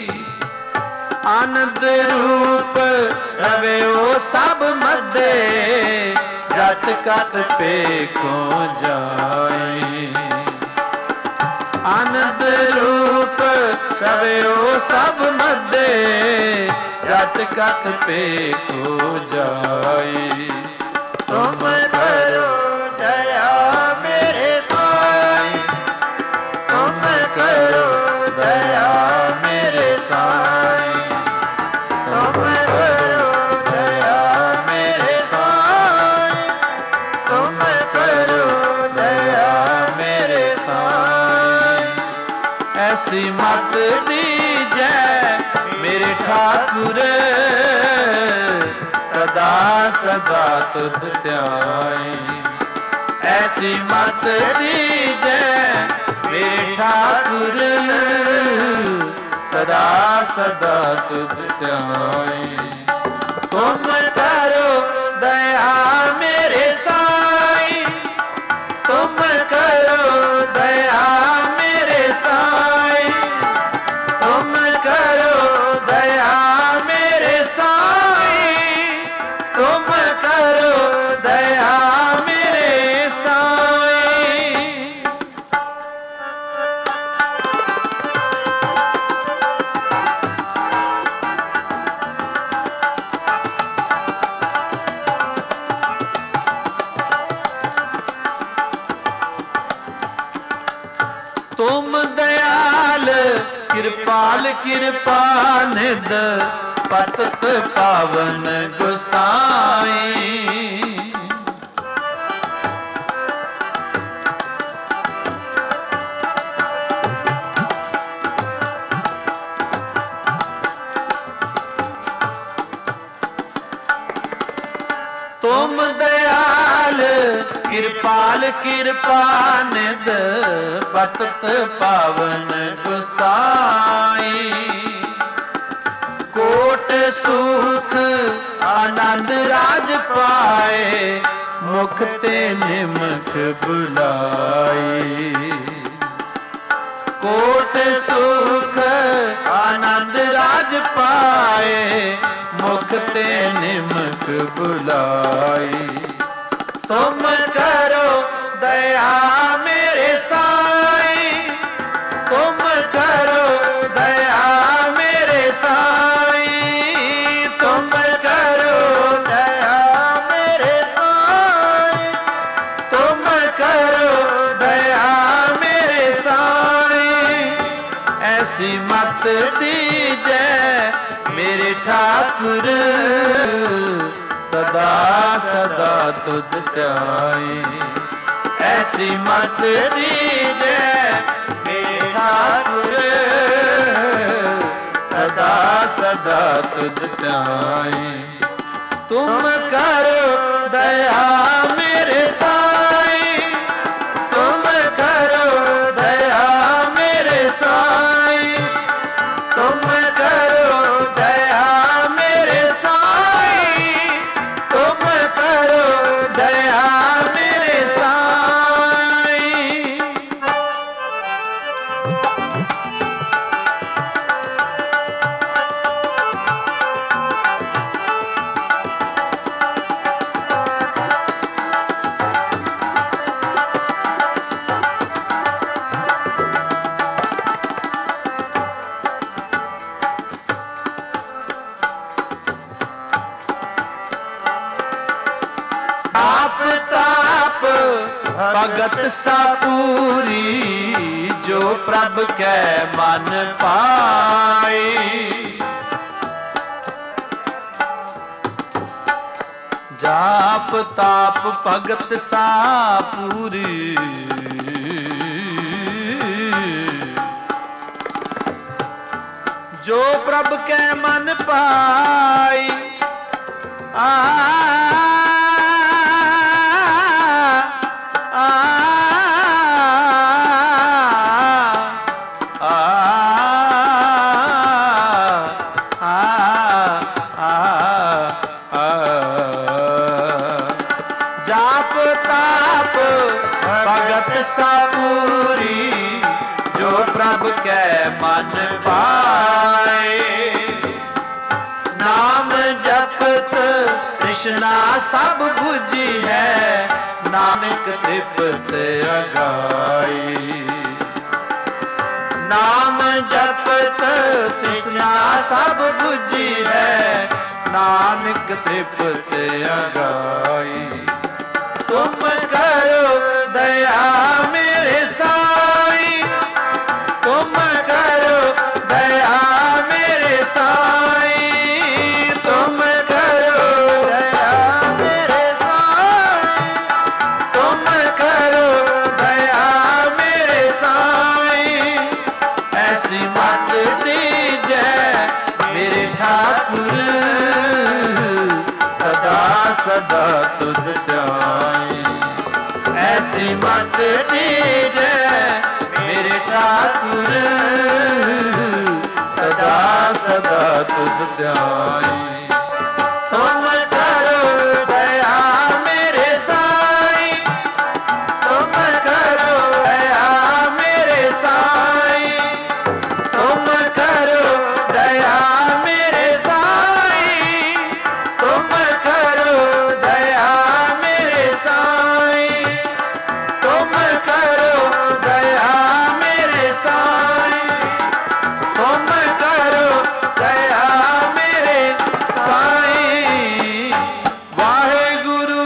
आनंद रूप रवे ओ सब मध्य, जत कत पेखो जाए। आनंद रूप रवे ओ सब मध्य, जत कत पेखो जाए। तुम करो दया मेरे साईं, तुम करो दया मेरे साईं, तुम करो दया मेरे साईं, तुम करो दया मेरे साईं। ऐसी मत दीजै मेरे ठाकुर, सदा सदा तुध ध्याई। ऐसी मत दीजै मेरे ठाकुर, सदा सदा तुध ध्याई। तुम करो दया मेरे साईं, तुम करो दया मेरे साईं, तुम करो दया मेरे साईं, तुम करो दया मेरे साईं। तुम दयाल कृपाल कृपा निध, पतत पावन गोसाई। तुम दयाल कृपाल कृपा निध, पतत पावन गोसाई। कोट सुख आनंद राज पाए, मुख ते निमख बुलाई। कोट सुख आनंद राज पाए, मुख ते निमख बुलाई। तुम करो दया मेरे साईं, तुम करो दया मेरे साईं, तुम करो दया मेरे साईं, तुम करो दया मेरे साईं। ऐसी मत दीजै मेरे ठाकुर, सदा सदा तुध ध्याई। ऐसी मत दीजै मेरे ठाकुर, सदा सदा तुध ध्याई। तुम करो दया मेरे साईं, तुम करो दया मेरे साईं, तुम करो दया मेरे साईं, तुम करो दया मेरे साईं। भगत सा पूरी, जो प्रभ कै मन पाए। जाप ताप भगत सा पूरी, जो प्रभ कै मन पाई। जाप ताप भगत सापूरी जो प्रभ कै मन पाए। नाम जपत तृष्णा सब बुझी है नानक तृप्त अगाई। नाम जपत तृष्णा सब बुझी है नानक तृप्त अगाई। तुम करो दया मेरे साईं, तुम करो दया मेरे साईं, तुम करो दया मेरे साईं, तुम करो दया मेरे साईं। ऐसी मत दीजै मेरे ठाकुर सदा सदा तुझ ध्याई। ऐसी मत दीजै मेरे ठाकुर सदा सदा तुझ ध्याई। तुम करो दया मेरे साईं, तुम करो दया मेरे साईं, तुम करो दया मेरे साईं, तुम करो दया मेरे साईं, तुम करो दया मेरे साईं, तुम करो दया मेरे साईं। वाहेगुरु।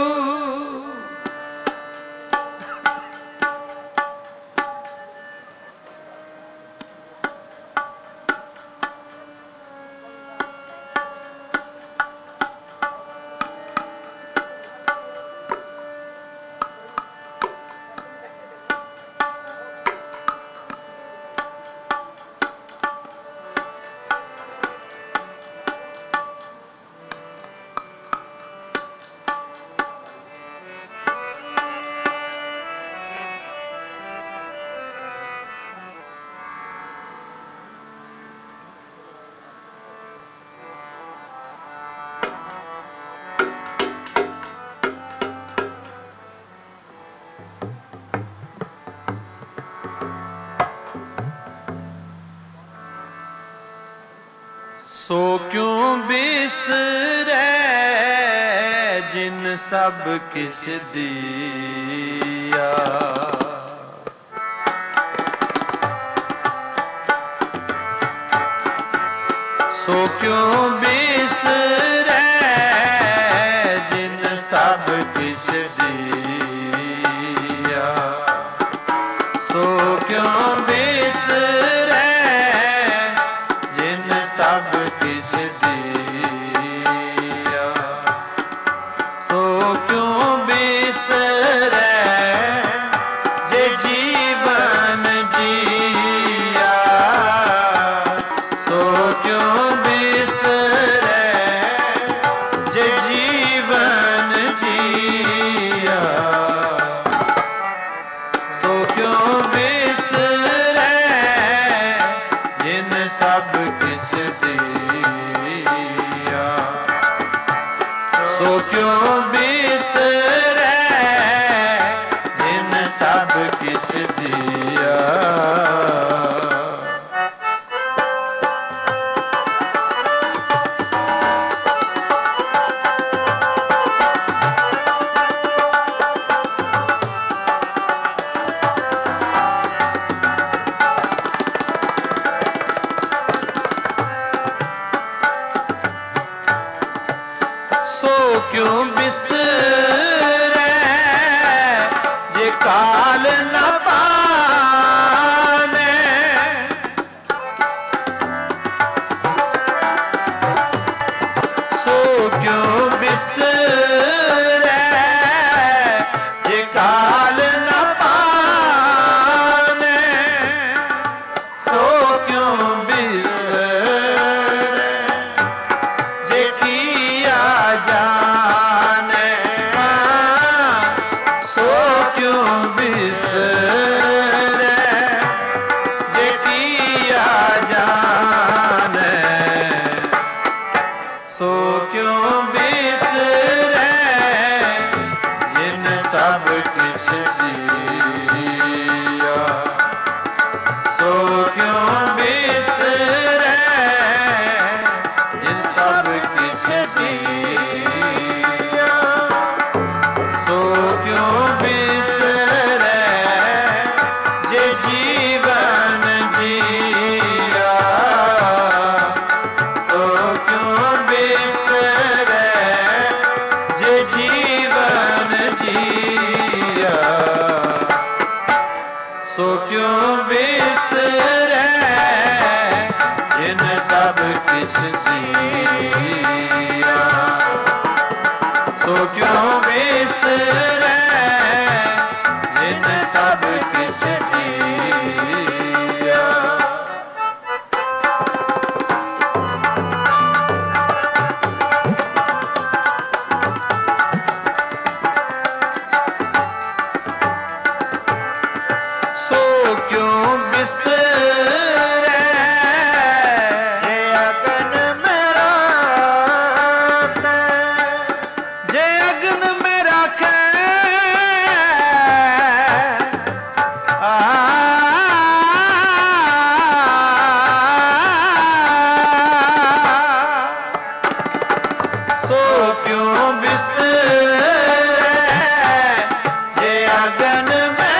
सो क्यों बिसरै जिन सब किछ दिया। सो क्यों बिसरै जिन सब किछ दिया। सो क्यों बिसरै जिन सब किछ दिया। सो क्यों बिसरै जे जीवन जिया। सो क्यों बिसरै जे जीवन जिया। सो क्यों बिसरै जिन सब किछ दिया। सो क्यों बिसरै जिन सब किछ दिया। सो क्यों बिसरै जे काल न पाने। सो क्यों बिसरै जे काल न पाने। सो क्यों बिसरै ਸੋ ਕਿਉ ਬਿਸਰੈ ਜਿਨ ਸਭ ਕਿਛ ਜੀਆ। ਸੋ ਕਿਉ ਬਿਸਰੈ ਜਿਨ ਸਭ ਕਿਛ ਜੀਆ। ਸੋ ਕਿਉ ਬਿਸਰੈ ਜੇ ਜੀਵਨ ਜੀਆ। ਸੋ ਕਿਉ ਬਿਸਰੈ ਜੇ ਜੀਵਨ ਜੀਆ। ਸੋ ਕਿਉ ਬਿਸਰੈ ਜਿਨ ਸਭ ਕਿਛ ਜੀਆ। ਸੋ ਕਿਉ ਬਿਸਰੈ ਜਿਨ ਸਭ ਕਿਛ ਜੀਆ। ਸੋ ਕਿਉ ਬਿਸਰੈ ਜੇ ਅਗਨ ਮੈਂ ਰਾਖੈ। ਜੇ ਅਗਨ ਮੈਂ ਰਾਖੈ ਸੋ ਕਿਉ ਬਿਸਰੈ ਜੇ ਅਗਨ ਮੈਂ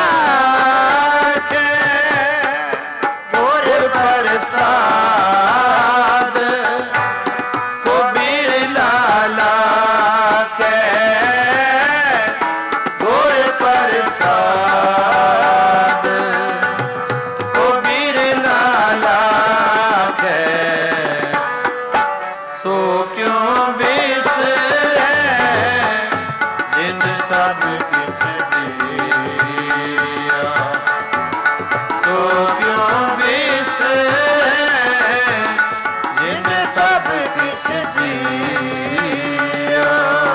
ਰਾਖੈ। ਗੁਰ ਪ੍ਰਸਾਦ ਕੋ ਬਿਰਲਾ ਲਾਖੈ। ਗੁਰ ਪ੍ਰਸਾਦ ਕੋ ਬਿਰਲਾ ਲਾਖੈ। ਸੋ ਕਿਉ ਬਿਸਰੈ ਜਿਨ ਸਭ ਕਿਛ ਜੀਆ। ਸੋ ਕਿਉ ਬਿਸਰੈ ਜਿਨ ਸਭ ਕਿਛ ਜੀਆ।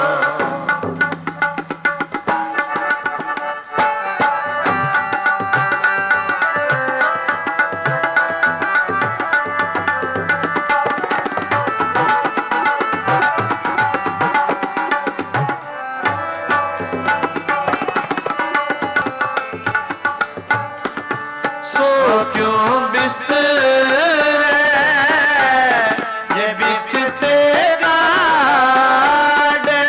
ਸੋ ਕਿਉ ਬਿਸਰੈ ਜੇ ਬਿਖ ਤੇ ਗਾੜੈ।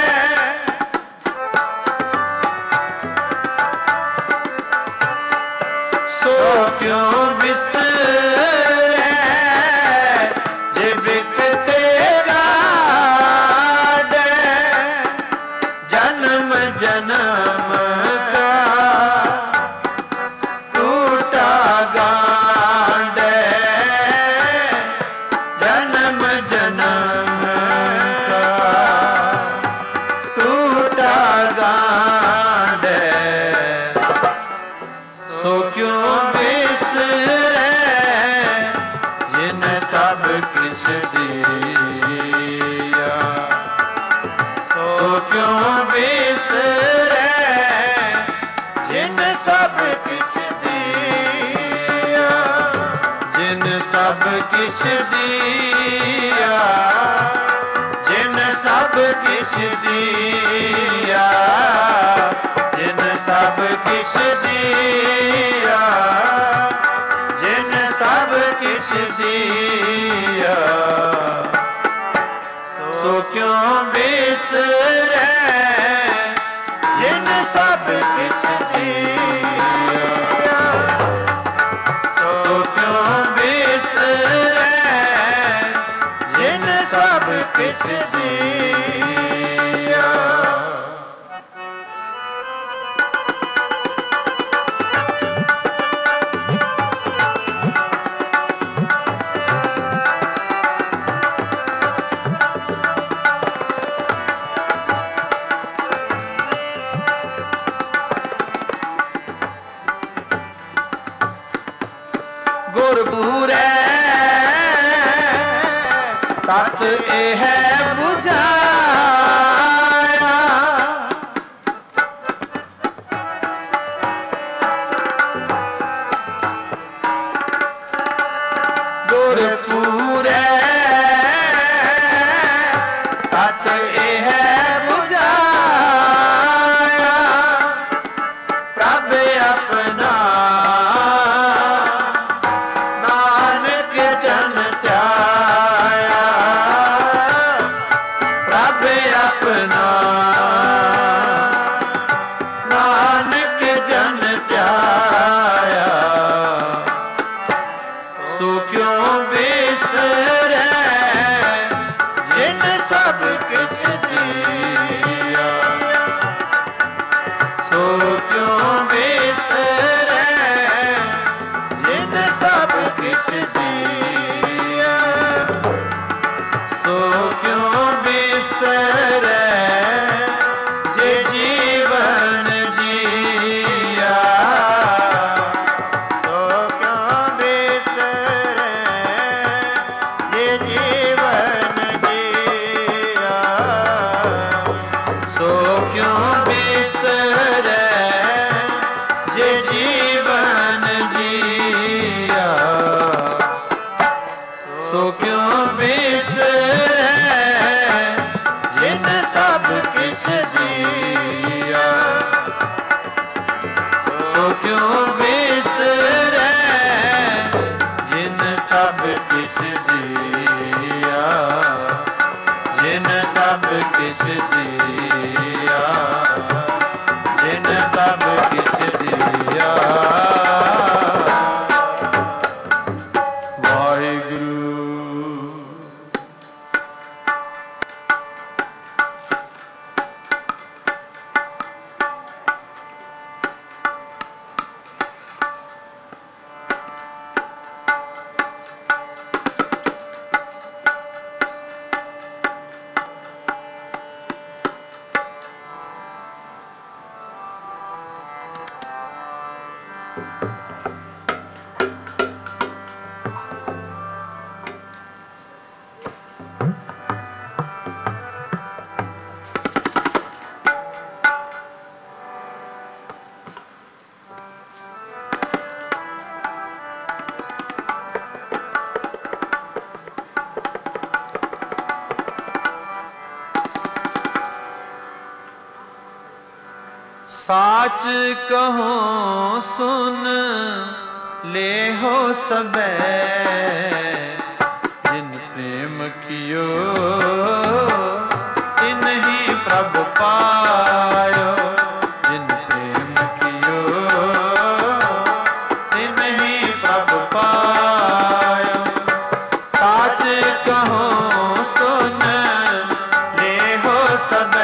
ਸੋ ਕਿਉ ਬਿਸਰੈ ਜੇ ਬਿਖ ਤੇ ਗਾੜੈ। ਜਨਮ ਜਨਮ ਕਾ ਟੂਟਾ ਗਾਂਢੈ। ਜਨਮ ਜਨਮ ਕਾ ਟੂਟਾ ਗਾਂਢੈ। ਸੋ ਕਿਉ ਬਿਸਰੈ ਜਿਨ ਸਭ ਕਿਛ ਜੀਆ। ਸੋ ਕਿਉ ਬਿਸਰੈ ਜਿਨ ਸਭ ਕਿਛ ਜੀਆ। ਜਿਨ ਸਭ ਕਿਛ ਜੀਆ। ਜਿਨ ਸਭ ਕਿਛ ਜੀਆ। ਜਿਨ ਸਭ ਕਿਛ ਜੀਆ। ਜਿਨ ਸਭ ਕਿਛ ਜੀਆ। ਸੋ ਕਿਉ ਬਿਸਰੈ ਜਿਨ ਸਭ ਕਿਛ ਜੀਆ। ਸੋ ਕਿਉ ਬਿਸਰੈ ਜਿਨ ਸਭ ਕਿਛ ਜੀਆ। ਗੁਰਪੂਰੈ ਤਤ ਇਹ ਬੁਝਾਇਆ। ਗੁਰਪੂਰੈ ਤਤ ਇਹ ਬੁਝਾਇਆ ਪ੍ਰਭ ਆਪਣਾ ਨਾਨਕ ਜਨ ਧਿਆਇਆ ਪ੍ਰਭ ਆਪਣਾ ਨਾਨਕ ਜਨ ਧਿਆਇਆ ਸੋ ਕਿਉਂ ਬਿਸਰੈ ਜਿਨ ਸਭ ਕਿਛ ਜੀਆ ਸੋ ਕਿਉਂ ਬਿਸਰੈ ਜਿਨ ਸਭ ਕਿਛ ਜੀਆ ਸੋ ਕਿਉਂ ਬਿਸਰੈ ਜੇ ਜੀਵਨ ਜੀਆ ਸੋ ਕਿਉਂ ਬਿਸਰੈ ਜੇ ਜੀਵਨ ਜੀਆ ਸੋ ਕਿਉਂ ਬਿਸਰੈ ਜੇ ਜੀਵਨ ਜੀਆ ਸੋ ਕਿਉਂ ਬਿਸਰੈ ਜਿਨ ਸਭ ਕਿਛ ਜੀਆ ਸੋ ਕਿਉਂ ਬਿਸਰੈ ਜਿਨ ਸਭ ਕਿਛ ਜੀਆ ਜਿਨ ਸਭ ਕਿਛ ਜੀਆ ਜਿਨ ਸਭ ਕਿਛ ਜੀਆ ਵਾਹਿਗੁਰੂ साच कहो सुन लेहो सबे जिन प्रेम कियो तिन ही प्रभु पायो जिन प्रेम कियो तिन ही प्रभु पायो साच कहो सुन लेहो सबे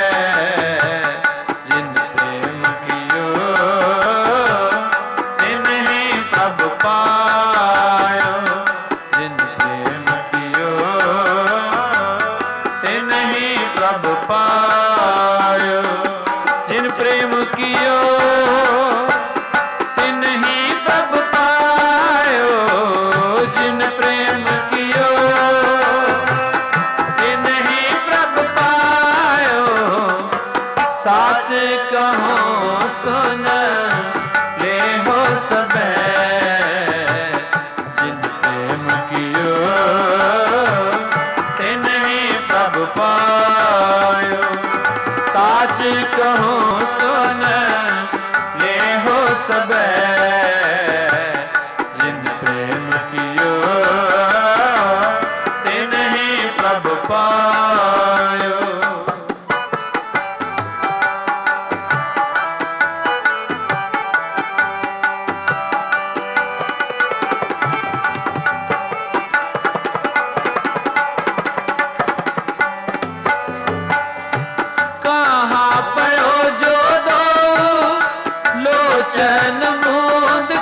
साच कहो सुन लेहो सबे जिन प्रेम कियो तिन ही प्रभु पायो साच कहो सुन लेहो सबे जिन प्रेम कियो तिन ही प्रभु पायो चन मूंद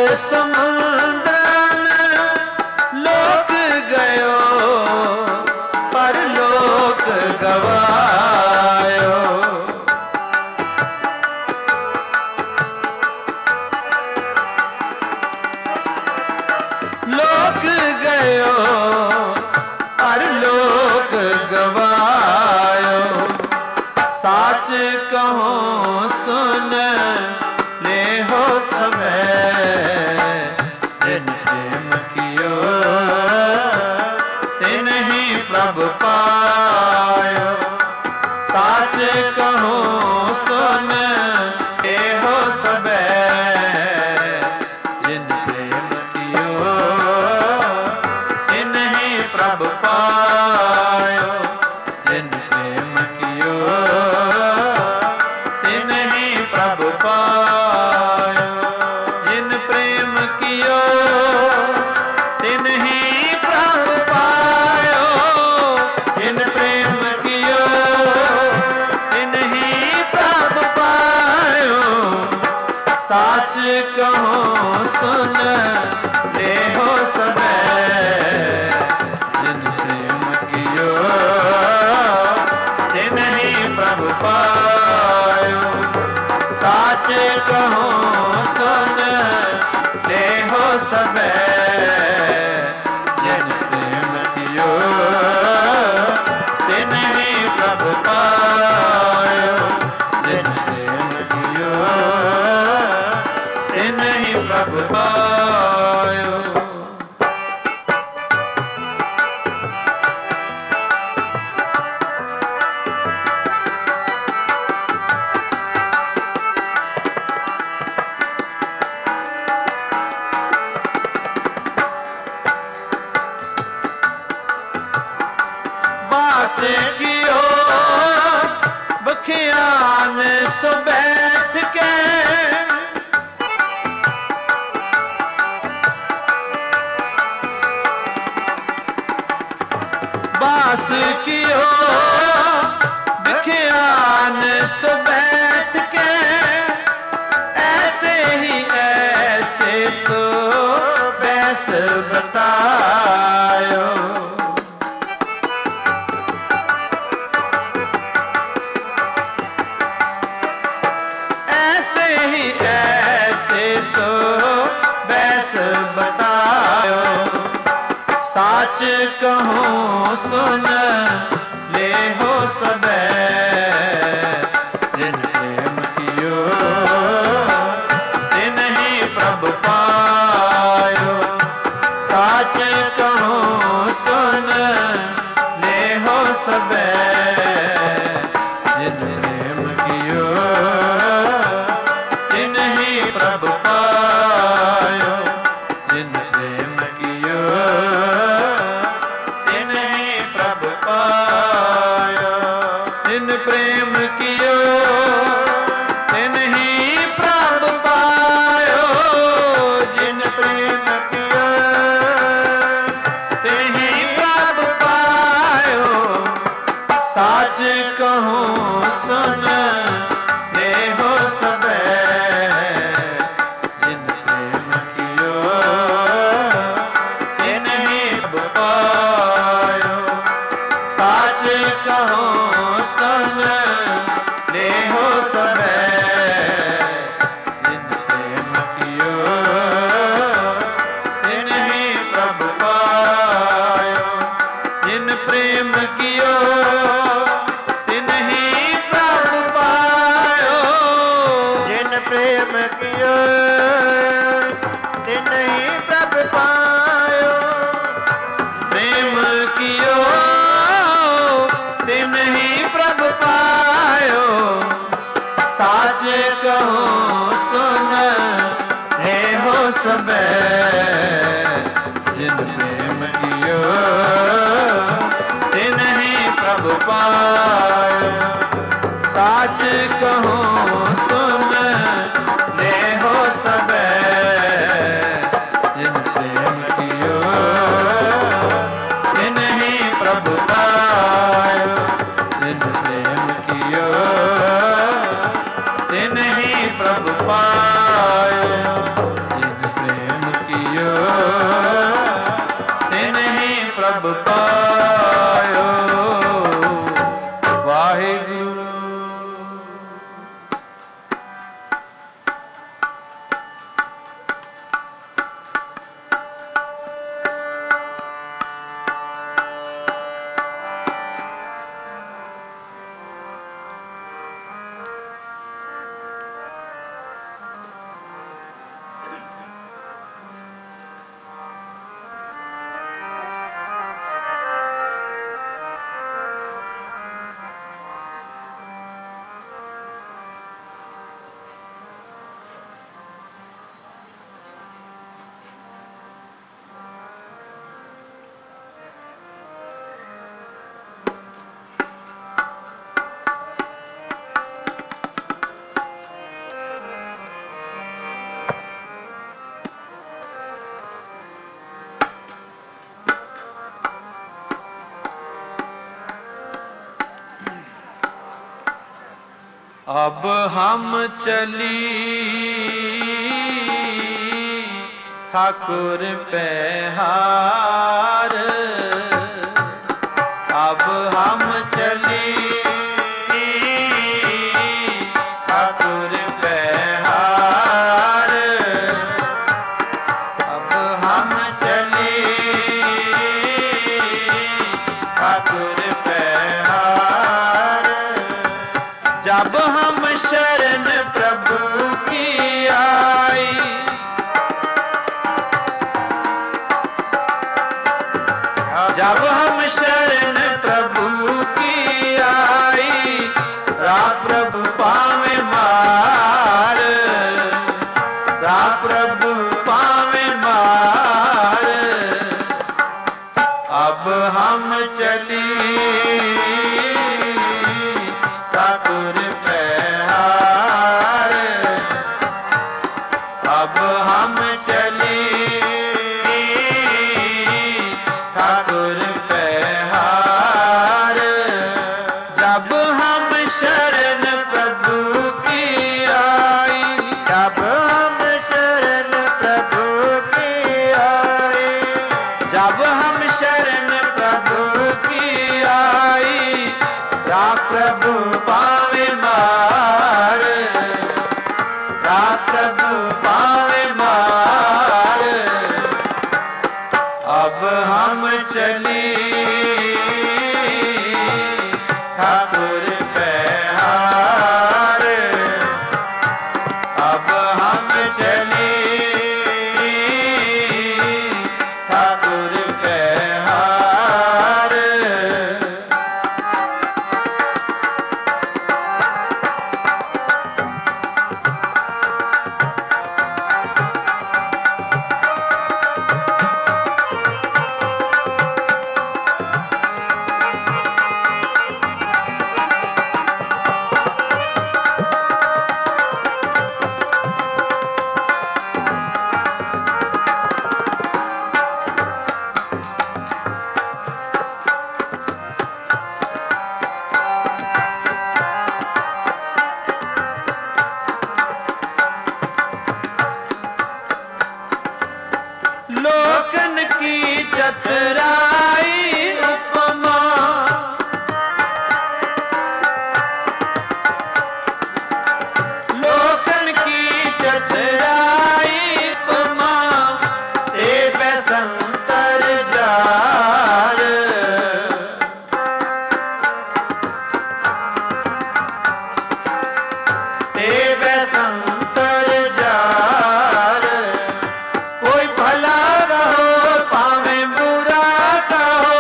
समुद्रन लोक गयो परलोक गवायो। लोक गयो परलोक गवायो। साच कहो सुन ले हो तबे जिन प्रेम कियो तिन ही प्रभु पायो। साच कहो सुन ले हो सबे जिन प्रेम कियो तिन ही प्रभु पायो। जिन प्रेम कियो तिन ही प्रभु पायो। जिन प्रेम कियो तिन ही प्रभु पायो। जिन प्रेम कियो तिन ही प्रभु पायो। साच कहो सुन ले हो सबे जिन प्रेम कियो तिन ही प्रभु पायो। साच कहो सुन ले हो सबे जिन प्रेम कियो तिन ही प्रभु पायो। जिन प्रेम कियो तिन ही प्रभु पायो। बास कियो बखियान सो बैठ के बास कियो बखियान सो बैठ के ऐसे ही ऐसे सो बैस बतायो। ऐसे ही ऐसे सो बैस बतायो। साच कहूँ सुन ले हो सबे जिन प्रेम कियो तिन ही प्रभु पायो। साच कहूँ सुन ले हो सबे जिन प्रेम कियो तिन ही प्रभु पायो। जिन प्रेम कियो तिन ही प्रभु पायो। जिन प्रेम कियो तिन ही प्रभु पायो। जिन प्रेम कियो तिन ही प्रभु पायो। साच कहूँ सुन ले हो सबे जिन प्रेम कियो तिन ही प्रभु पायो। साच कहूँ सुन ले हो सबे जिन प्रेम कियो तिन ही प्रभु पायो। जिन प्रेम कियो तिन ही प्रभु पायो। जिन प्रेम कियो तिन ही प्रभु पायो। प्रेम कियो तिन ही प्रभु पायो। साच कहूँ सुन ले हो सबे जिन प्रेम कियो तिन ही प्रभु पायो। साच कहूँ सुन ले हो सबे जिन प्रेम कियो तिन ही प्रभु पायो। जिन प्रेम कियो तिन ही प्रभु पायो। जिन प्रेम अब हम चली ठाकुर पे हार, अब हम चली ठाकुर पे हार, अब हम चली ठाकुर पे हार। जब हम शरण प्रभु की आई, जब हम शरण प्रभु की आई, राम प्रभु पावे मार, राम प्रभु पावे मार। अब हम चली ठाकुर पे हार, अब हम चली ठाकुर पे हार। जब हम शरण प्रभु की आई, जब हम शरण प्रभु की आई, जब हम शरण प्रभु की आई, राम प्रभु पावे मार, राम प्रभु पावे मार। अब हम चली ठाकुर पे हार, अब हम चली ठाकुर पे हार। लोकन की चतुराई उपमा, लोकन की चतुराई उपमा, ए बसंतर जार, ए बसंतर जार। कोई भला कहो पावे बुरा कहो,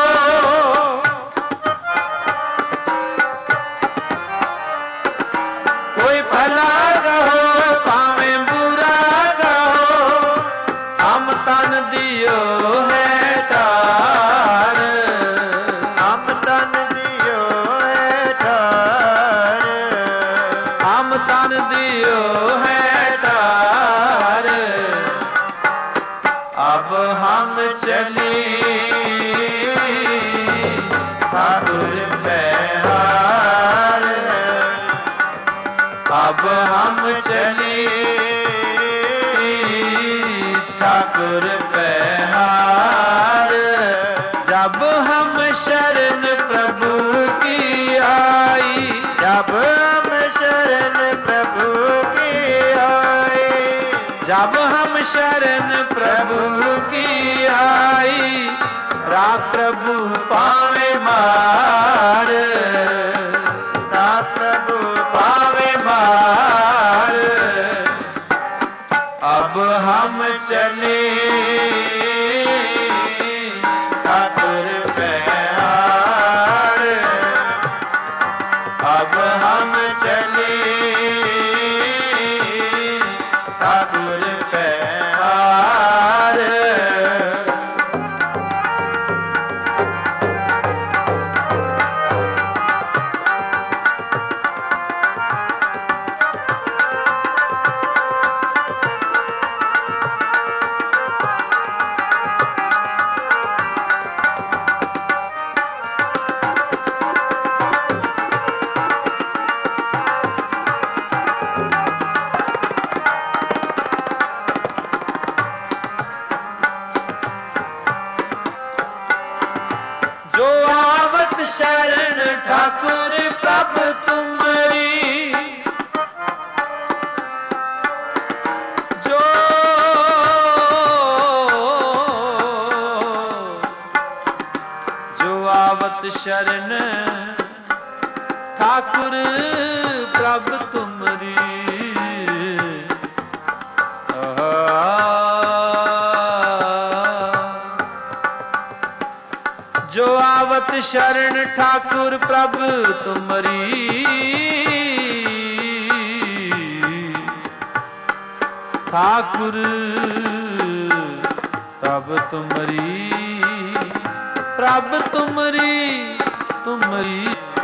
कोई भला कहो पावे बुरा कहो, हम तन दियो है तार, हम तन दियो है तार, हम तन दियो है तार। अब हम चली ठाकुर पे हार, अब हम चली ठाकुर पे हार। जब हम शरण प्रभु की आई, जब हम शरण प्रभु की आई, जब हम शरण प्रभु की आई, राम प्रभु पावे मार, राम प्रभु पावे मार। अब हम चले ठाकुर पे हार, अब हम चले ठाकुर पे हार। शरण ठाकुर प्रभ तुमरी। जो आवत शरण ठाकुर प्रभ तुमरी। जो आवत शरण ठाकुर प्रभ तुमरी। ठाकुर प्रभ तुमरी, प्रभ तुमरी, तुमरी।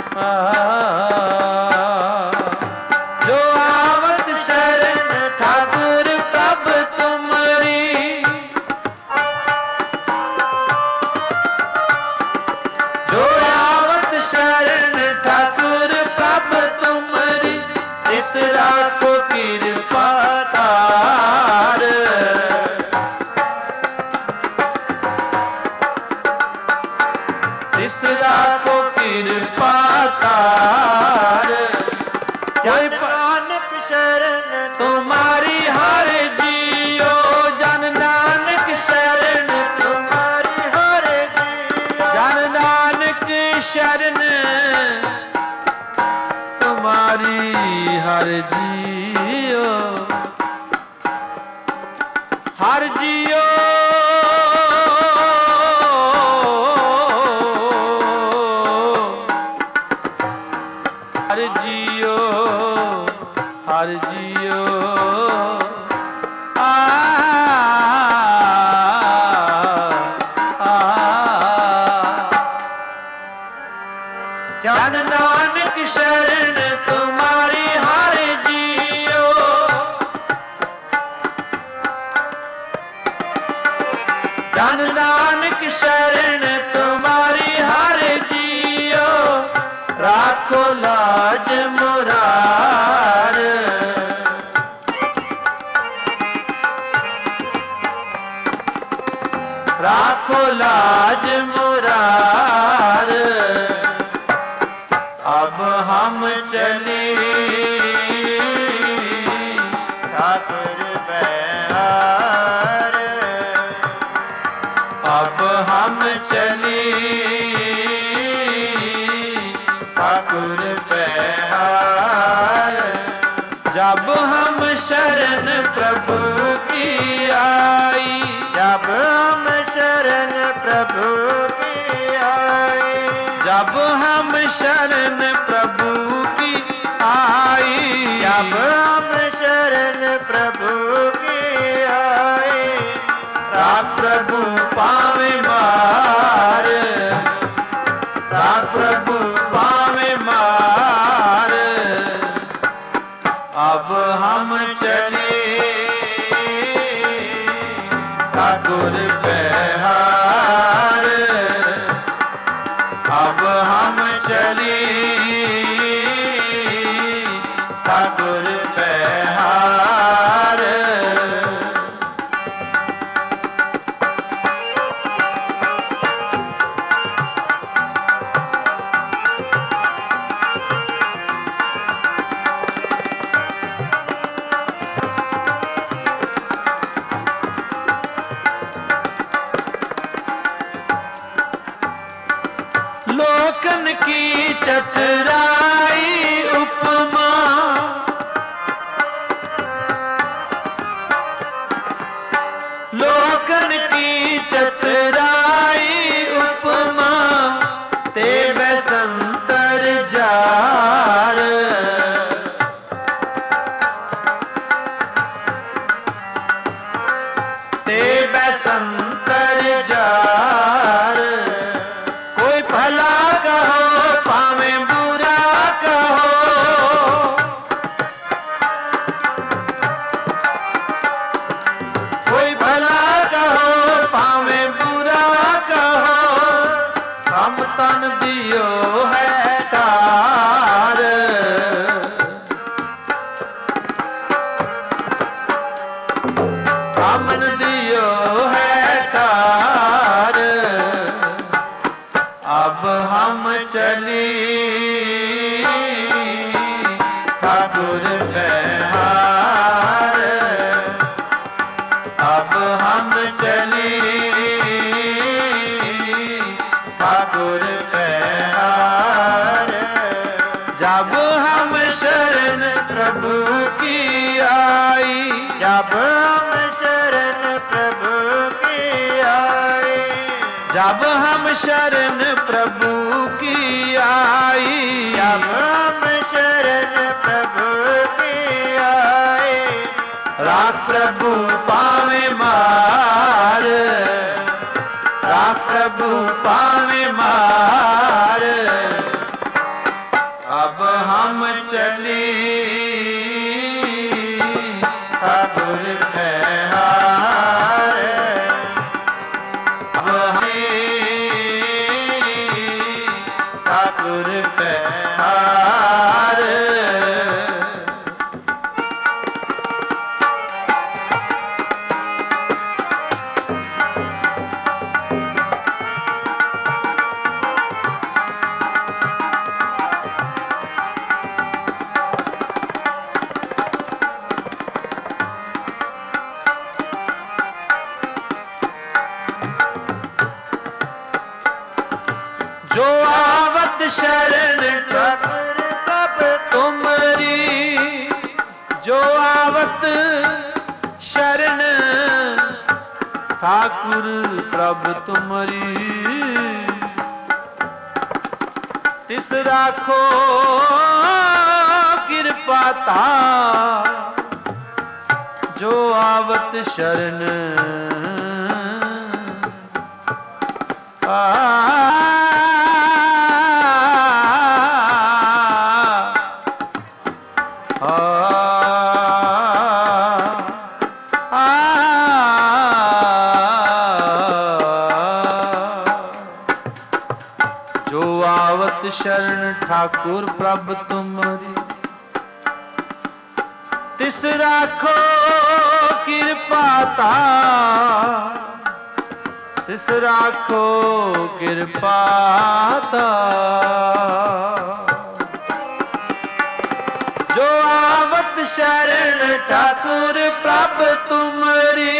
जो आवत शरण ठाकुर प्रभ तुमरी। जो आवत शरण ठाकुर प्रभ तुमरी। तिस राखो कृपा तार। तिस राखो कृपा तार। जय नानक शरण तुम्हारी हर जियो। जन नानक शरण तुम्हारी हर जियो। जन नानक शरण तुम्हारी हर जियो। हर जियो हर जियो हर जियो। जन नानक शरण तुम्हारी हर जियो। जन नानक शरण तुम्हारी हर जियो। राखो लाज मुरार। राखो लाज मुरार। अब हम चले ठाकुर बिहार। अब हम चले ठाकुर बिहार। जब हम शरण प्रभु की आई। जब हम शरण प्रभु की आई। जब हम शरण प्रभु की आई। जब हम शरण प्रभु की आई। राम प्रभु पावे मार। राम प्रभु पावे मार। अब हम चले ठाकुर बिहार। अब हम चले ठाकुर बिहार। लोकन की चतुराई उपमा। लोकन की चतुराई उपमा। ते बसंतर जार। ते बसंतर जार। कोई भला कहो पावे बुरा कहो। कोई भला कहो पावे बुरा कहो। हम तन दियो है कार। हमन दियो है कार। अब हम ਚਲੀ ठाकुर बिहार अब हम चले ठाकुर बिहार जब हम शरण प्रभु की आई जब हम शरण प्रभु की आए जब हम शरण प्रभु की आई जब हम शरण प्रभु की आए राख प्रभु पावे मार राख प्रभु पावे मार अब हम चले ठाकुर बिहार अब ठाकुर बिहार जो आवत शरण ठाकुर प्रभ तुमरी जो आवत शरण ठाकुर प्रभ तुमरी तिस राखो कृपा ता जो आवत शरण जो आवत शरण ठाकुर प्रभ तुमरी तिस राखो कृपा ता तिस राखो कृपा ता जो आवत शरण ठाकुर प्रभ तुमरी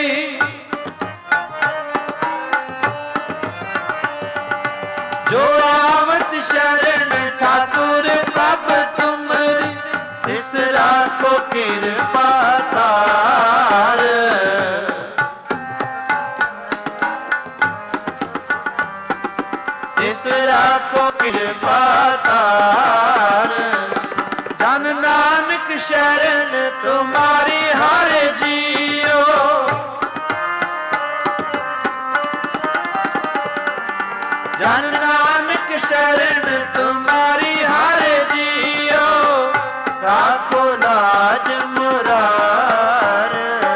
जो आवत शरण ठाकुर प्रभ तुमरी तिस राखो कृपा तार तिस राखो कृपा तार जन नानक शरण तुम्हारी हर जियो जन नानक शरण तुम्हारी हर जियो राखो लाज मुरार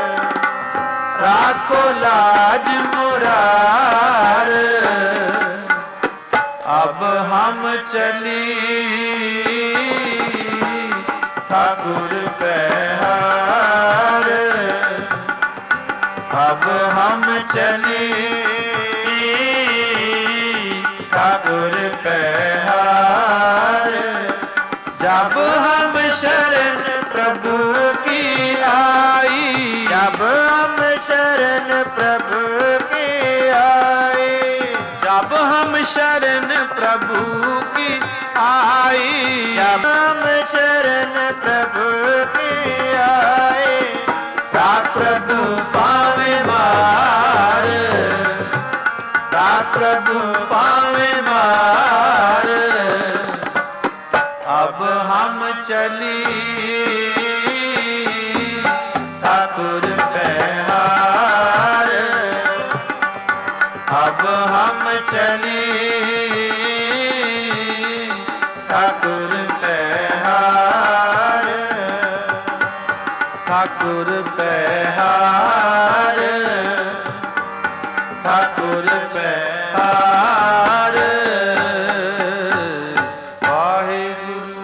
राखो लाज मुरार अब हम चली ठाकुर बिहार अब हम चले ठाकुर बिहार जब हम शरण प्रभु की आई जब हम शरण प्रभु की आए जब हम शरण प्रभु की आई जब हम शरण प्रभु की आए राख प्रभु पावे मार राख प्रभु पावे मार अब हम चली ठाकुर बिहार अब हम चली ठाकुर बिहार ठाकुर बिहार ठाकुर बिहार वाहिगुरु।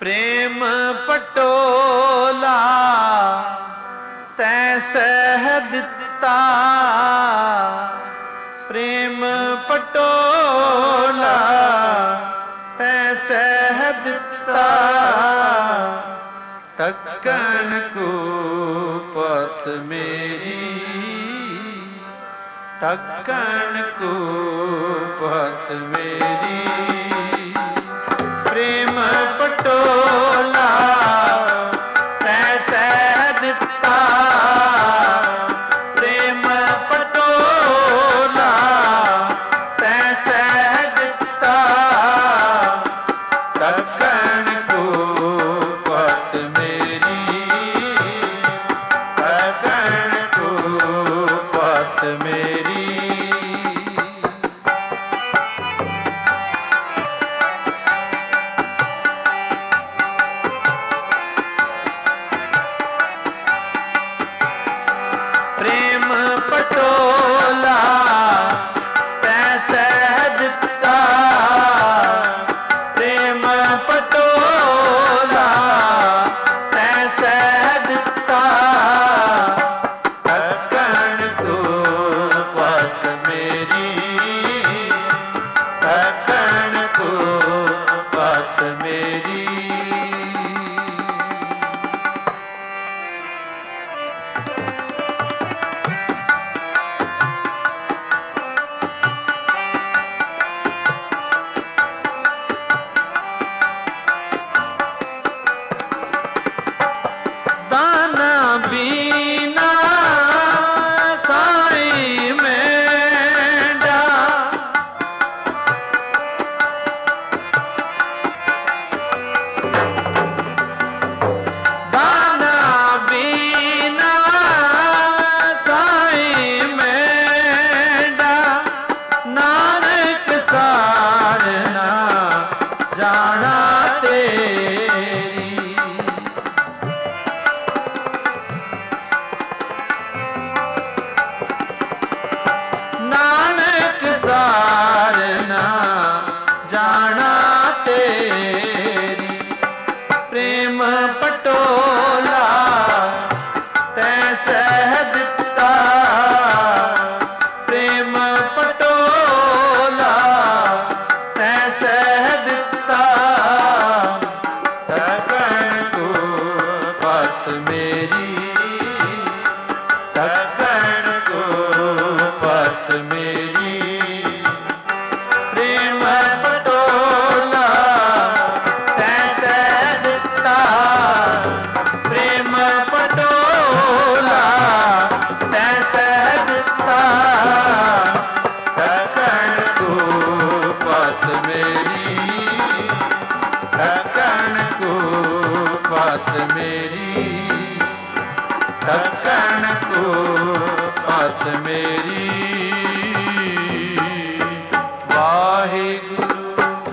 ਪ੍ਰੇਮ ਪਟੋਲਾ ਤੈ ਸਹਿ ਦਿੱਤਾ, ਪ੍ਰੇਮ ਪਟੋਲਾ ਤੈ ਸਹਿ ਦਿੱਤਾ, ਤੱਕਣ ਕੂਪਤ ਮੇਰੀ, ਤੱਕਣ ਕੂਪਤ ਮੇਰੀ, ਪ੍ਰੇਮ ਪਟੋਲਾ ਤੈ ਸਹਿ ਦਿੱਤਾ, ਪ੍ਰੇਮ ਪਟੋਲਾ ਤੈ ਸਹਿ ਦਿੱਤਾ, ਤੱਕਣ ਕੂਪਤ ਮੇਰੀ, ਤੱਕਣ ਕੂਪਤ ਮੇਰੀ। ਪ੍ਰੇਮ ਪਟੋਲਾ ਤੈ ਸਹਿ ਦਿੱਤਾ, ਪ੍ਰੇਮ ਪਟੋਲਾ ਤੈ ਸਹਿ ਦਿੱਤਾ, ਤੱਕਣ ਕੂਪਤ ਮੇਰੀ, ਤੱਕਣ ਕੂਪਤ ਮੇਰੀ। ਦਾਨਾ ਬੀਨਾ ਸਾਈ ਮੇਂਡਾ, ਦਾਨਾ ਬੀਨਾ ਸਾਈ ਮੇਂਡਾ, ਨਾਨਕ ਸਾਰਨਾ ਜਾਣਾ ਤੇਰੀ, ਨਾਨਕ ਸਾਰਨਾ ਜਾਣਾ ਤੇਰੀ, ਪ੍ਰੇਮ ਪਟੋਲਾ ਤੈ ਸਹਿ ਦਿੱਤਾ, ਪ੍ਰੇਮ ਪਟੋਲਾ ਤੈ ਸਹਿ ਦਿੱਤਾ, ਤੱਕਣ ਕੂਪਤ ਮੇਰੀ, ਤੱਕਣ ਕੂਪਤ ਮੇਰੀ, ਪ੍ਰੇਮ ਪਟੋਲਾ ਤੈ ਸਹਿ ਦਿੱਤਾ, ਪ੍ਰੇਮ ਪਟੋਲਾ ਤੈ ਸਹਿ ਦਿੱਤਾ, ਤੱਕਣ ਕੂਪਤ ਮੇਰੀ, ਤੱਕਣ ਕੂਪਤ ਮੇਰੀ, ਤੱਕਣ ਕੂਪਤ ਮੇਰੀ। ਵਾਹਿਗੁਰੂ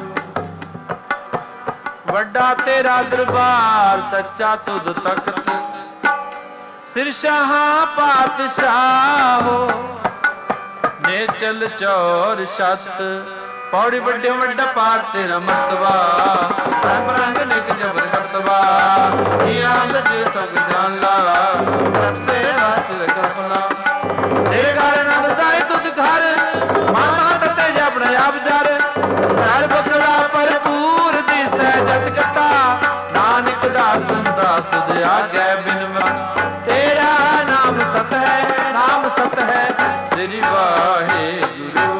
ਵੱਡਾ ਤੇਰਾ ਦਰਬਾਰ, ਸੱਚਾ ਤੁਧ ਤਖਤ, ਸਿਰ ਸ਼ਾਹਾਂ ਪਾਤਸ਼ਾਹੋ, ਨੇਚਲ ਚੌਰ ਛੱਤ, ਪੌੜੀ ਵੱਡੇ ਵੱਡਾ ਪਾਰ ਤੇਰਾ ਮਰਤਬਾ, ਰੰਗ ਰੰਗ ਨਿਕ ਜਬਰ ਕਰਤਬਾ, ਇਹ ਆਂਦ ਜੇ ਸਭ ਜਾਣ ਲਾ, ਸਭਸੇ ਵਾਸਤੇ ਕਲਪਨਾ, ਤੇਰੇ ਘਰ ਨੰਦ ਜਾਏ ਤੁਧ ਘਰ, ਮਾਮਾ ਤਤੇ ਜਪਣ ਆਪ ਜਰ, ਸਰਬ ਕਲਾ ਭਰਪੂਰ ਦਿਸੈ ਜਤ ਕਤਾ, ਨਾਨਕ ਦਾਸਨ ਦਾਸ ਤੁਧ ਆਗੈ ਬਿਨਵਾ, ਤੇਰਾ ਨਾਮ ਸਤ ਹੈ, ਨਾਮ ਸਤ ਹੈ, ਸ੍ਰੀ ਵਾਹਿਗੁਰੂ।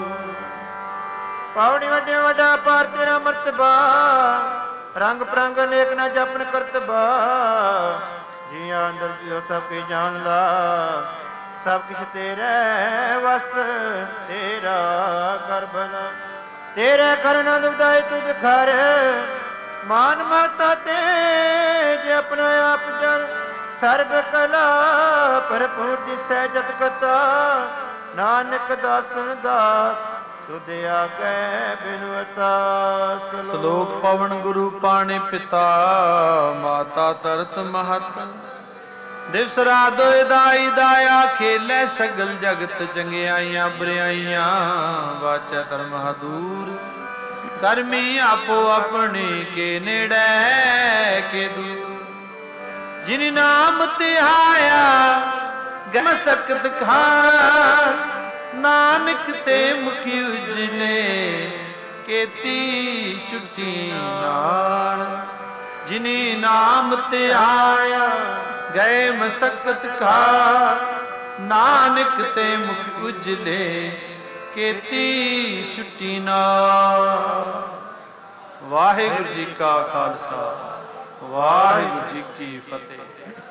ਪੌੜੀ ਵੱਡੇ ਵੱਡਾ ਪਾਰ ਤੇਰਾ ਮਰਤਬਾ, ਰੰਗ ਪ੍ਰੰਗ ਨੇਕ ਨਾ ਜਪਨ ਕਰਤਬਾ, ਜੀਆਂ ਅੰਦਰ ਜਿਉ ਸਭ ਕੇ ਜਾਣ ਲਾ, ਸਭ ਕਿਛ ਤੇਰੇ ਵਸ, ਤੇਰਾ ਕਰ ਬਨਾ, ਤੇਰੇ ਕਰਨ ਦੁਬਦਾਏ ਤੁਧ ਘਰ, ਮਾਨ ਮਤਾ ਤੇ ਜੇ ਆਪਣਾ ਆਪ ਜਨ, ਸਰਬ ਕਲਾ ਭਰਪੂਰ ਦਿਸੈ ਜਤ ਕਤਾ, ਨਾਨਕ ਦਾਸਨ ਦਾਸ ਤੁਧ ਆਗੈ ਬਿਨਵਤਾ। ਸ਼ਲੋਕ ਪਵਨ ਗੁਰੂ ਪਾਣੀ ਪਿਤਾ, ਮਾਤਾ ਤਰਤ ਮਹਤ, ਦਿਵਸ ਰਾਤ ਦੋਇ ਦਾਈ ਦਾਇਆ, ਖੇਲੇ ਸਗਲ ਜਗਤ ਚੰਗਿਆਈਆਂ ਬਰਿਆਈਆਂ, ਵਾਚੈ ਧਰਮ ਹਦੂਰ, ਕਰਮੀ ਆਪੋ ਆਪਣੇ ਕੇ ਨੇੜੇ ਕੇ ਦੂਰ। ਜਿਨ ਨਾਮ ਤੇ ਆਇਆ ਗਮ ਸਕਤ ਖਾਨ, ਨਾਨਕ ਤੇ ਮੁਖੀ ਉਜਲੇ ਕੀਤੀ ਛੁੱਟੀ ਨਾਲ। ਜਿਨੀ ਨਾਮ ਤੇ ਆਇਆ ਗਏ ਮਸਕਤ ਖਾਨ, ਨਾਨਕ ਤੇ ਮੁਖ ਉਜਲੇ ਕੀਤੀ ਛੁੱਟੀ ਨਾਲ। ਵਾਹਿਗੁਰੂ ਜੀ ਕਾ ਖਾਲਸਾ, ਵਾਹਿਗੁਰੂ ਜੀ ਕੀ ਫਤਿਹ।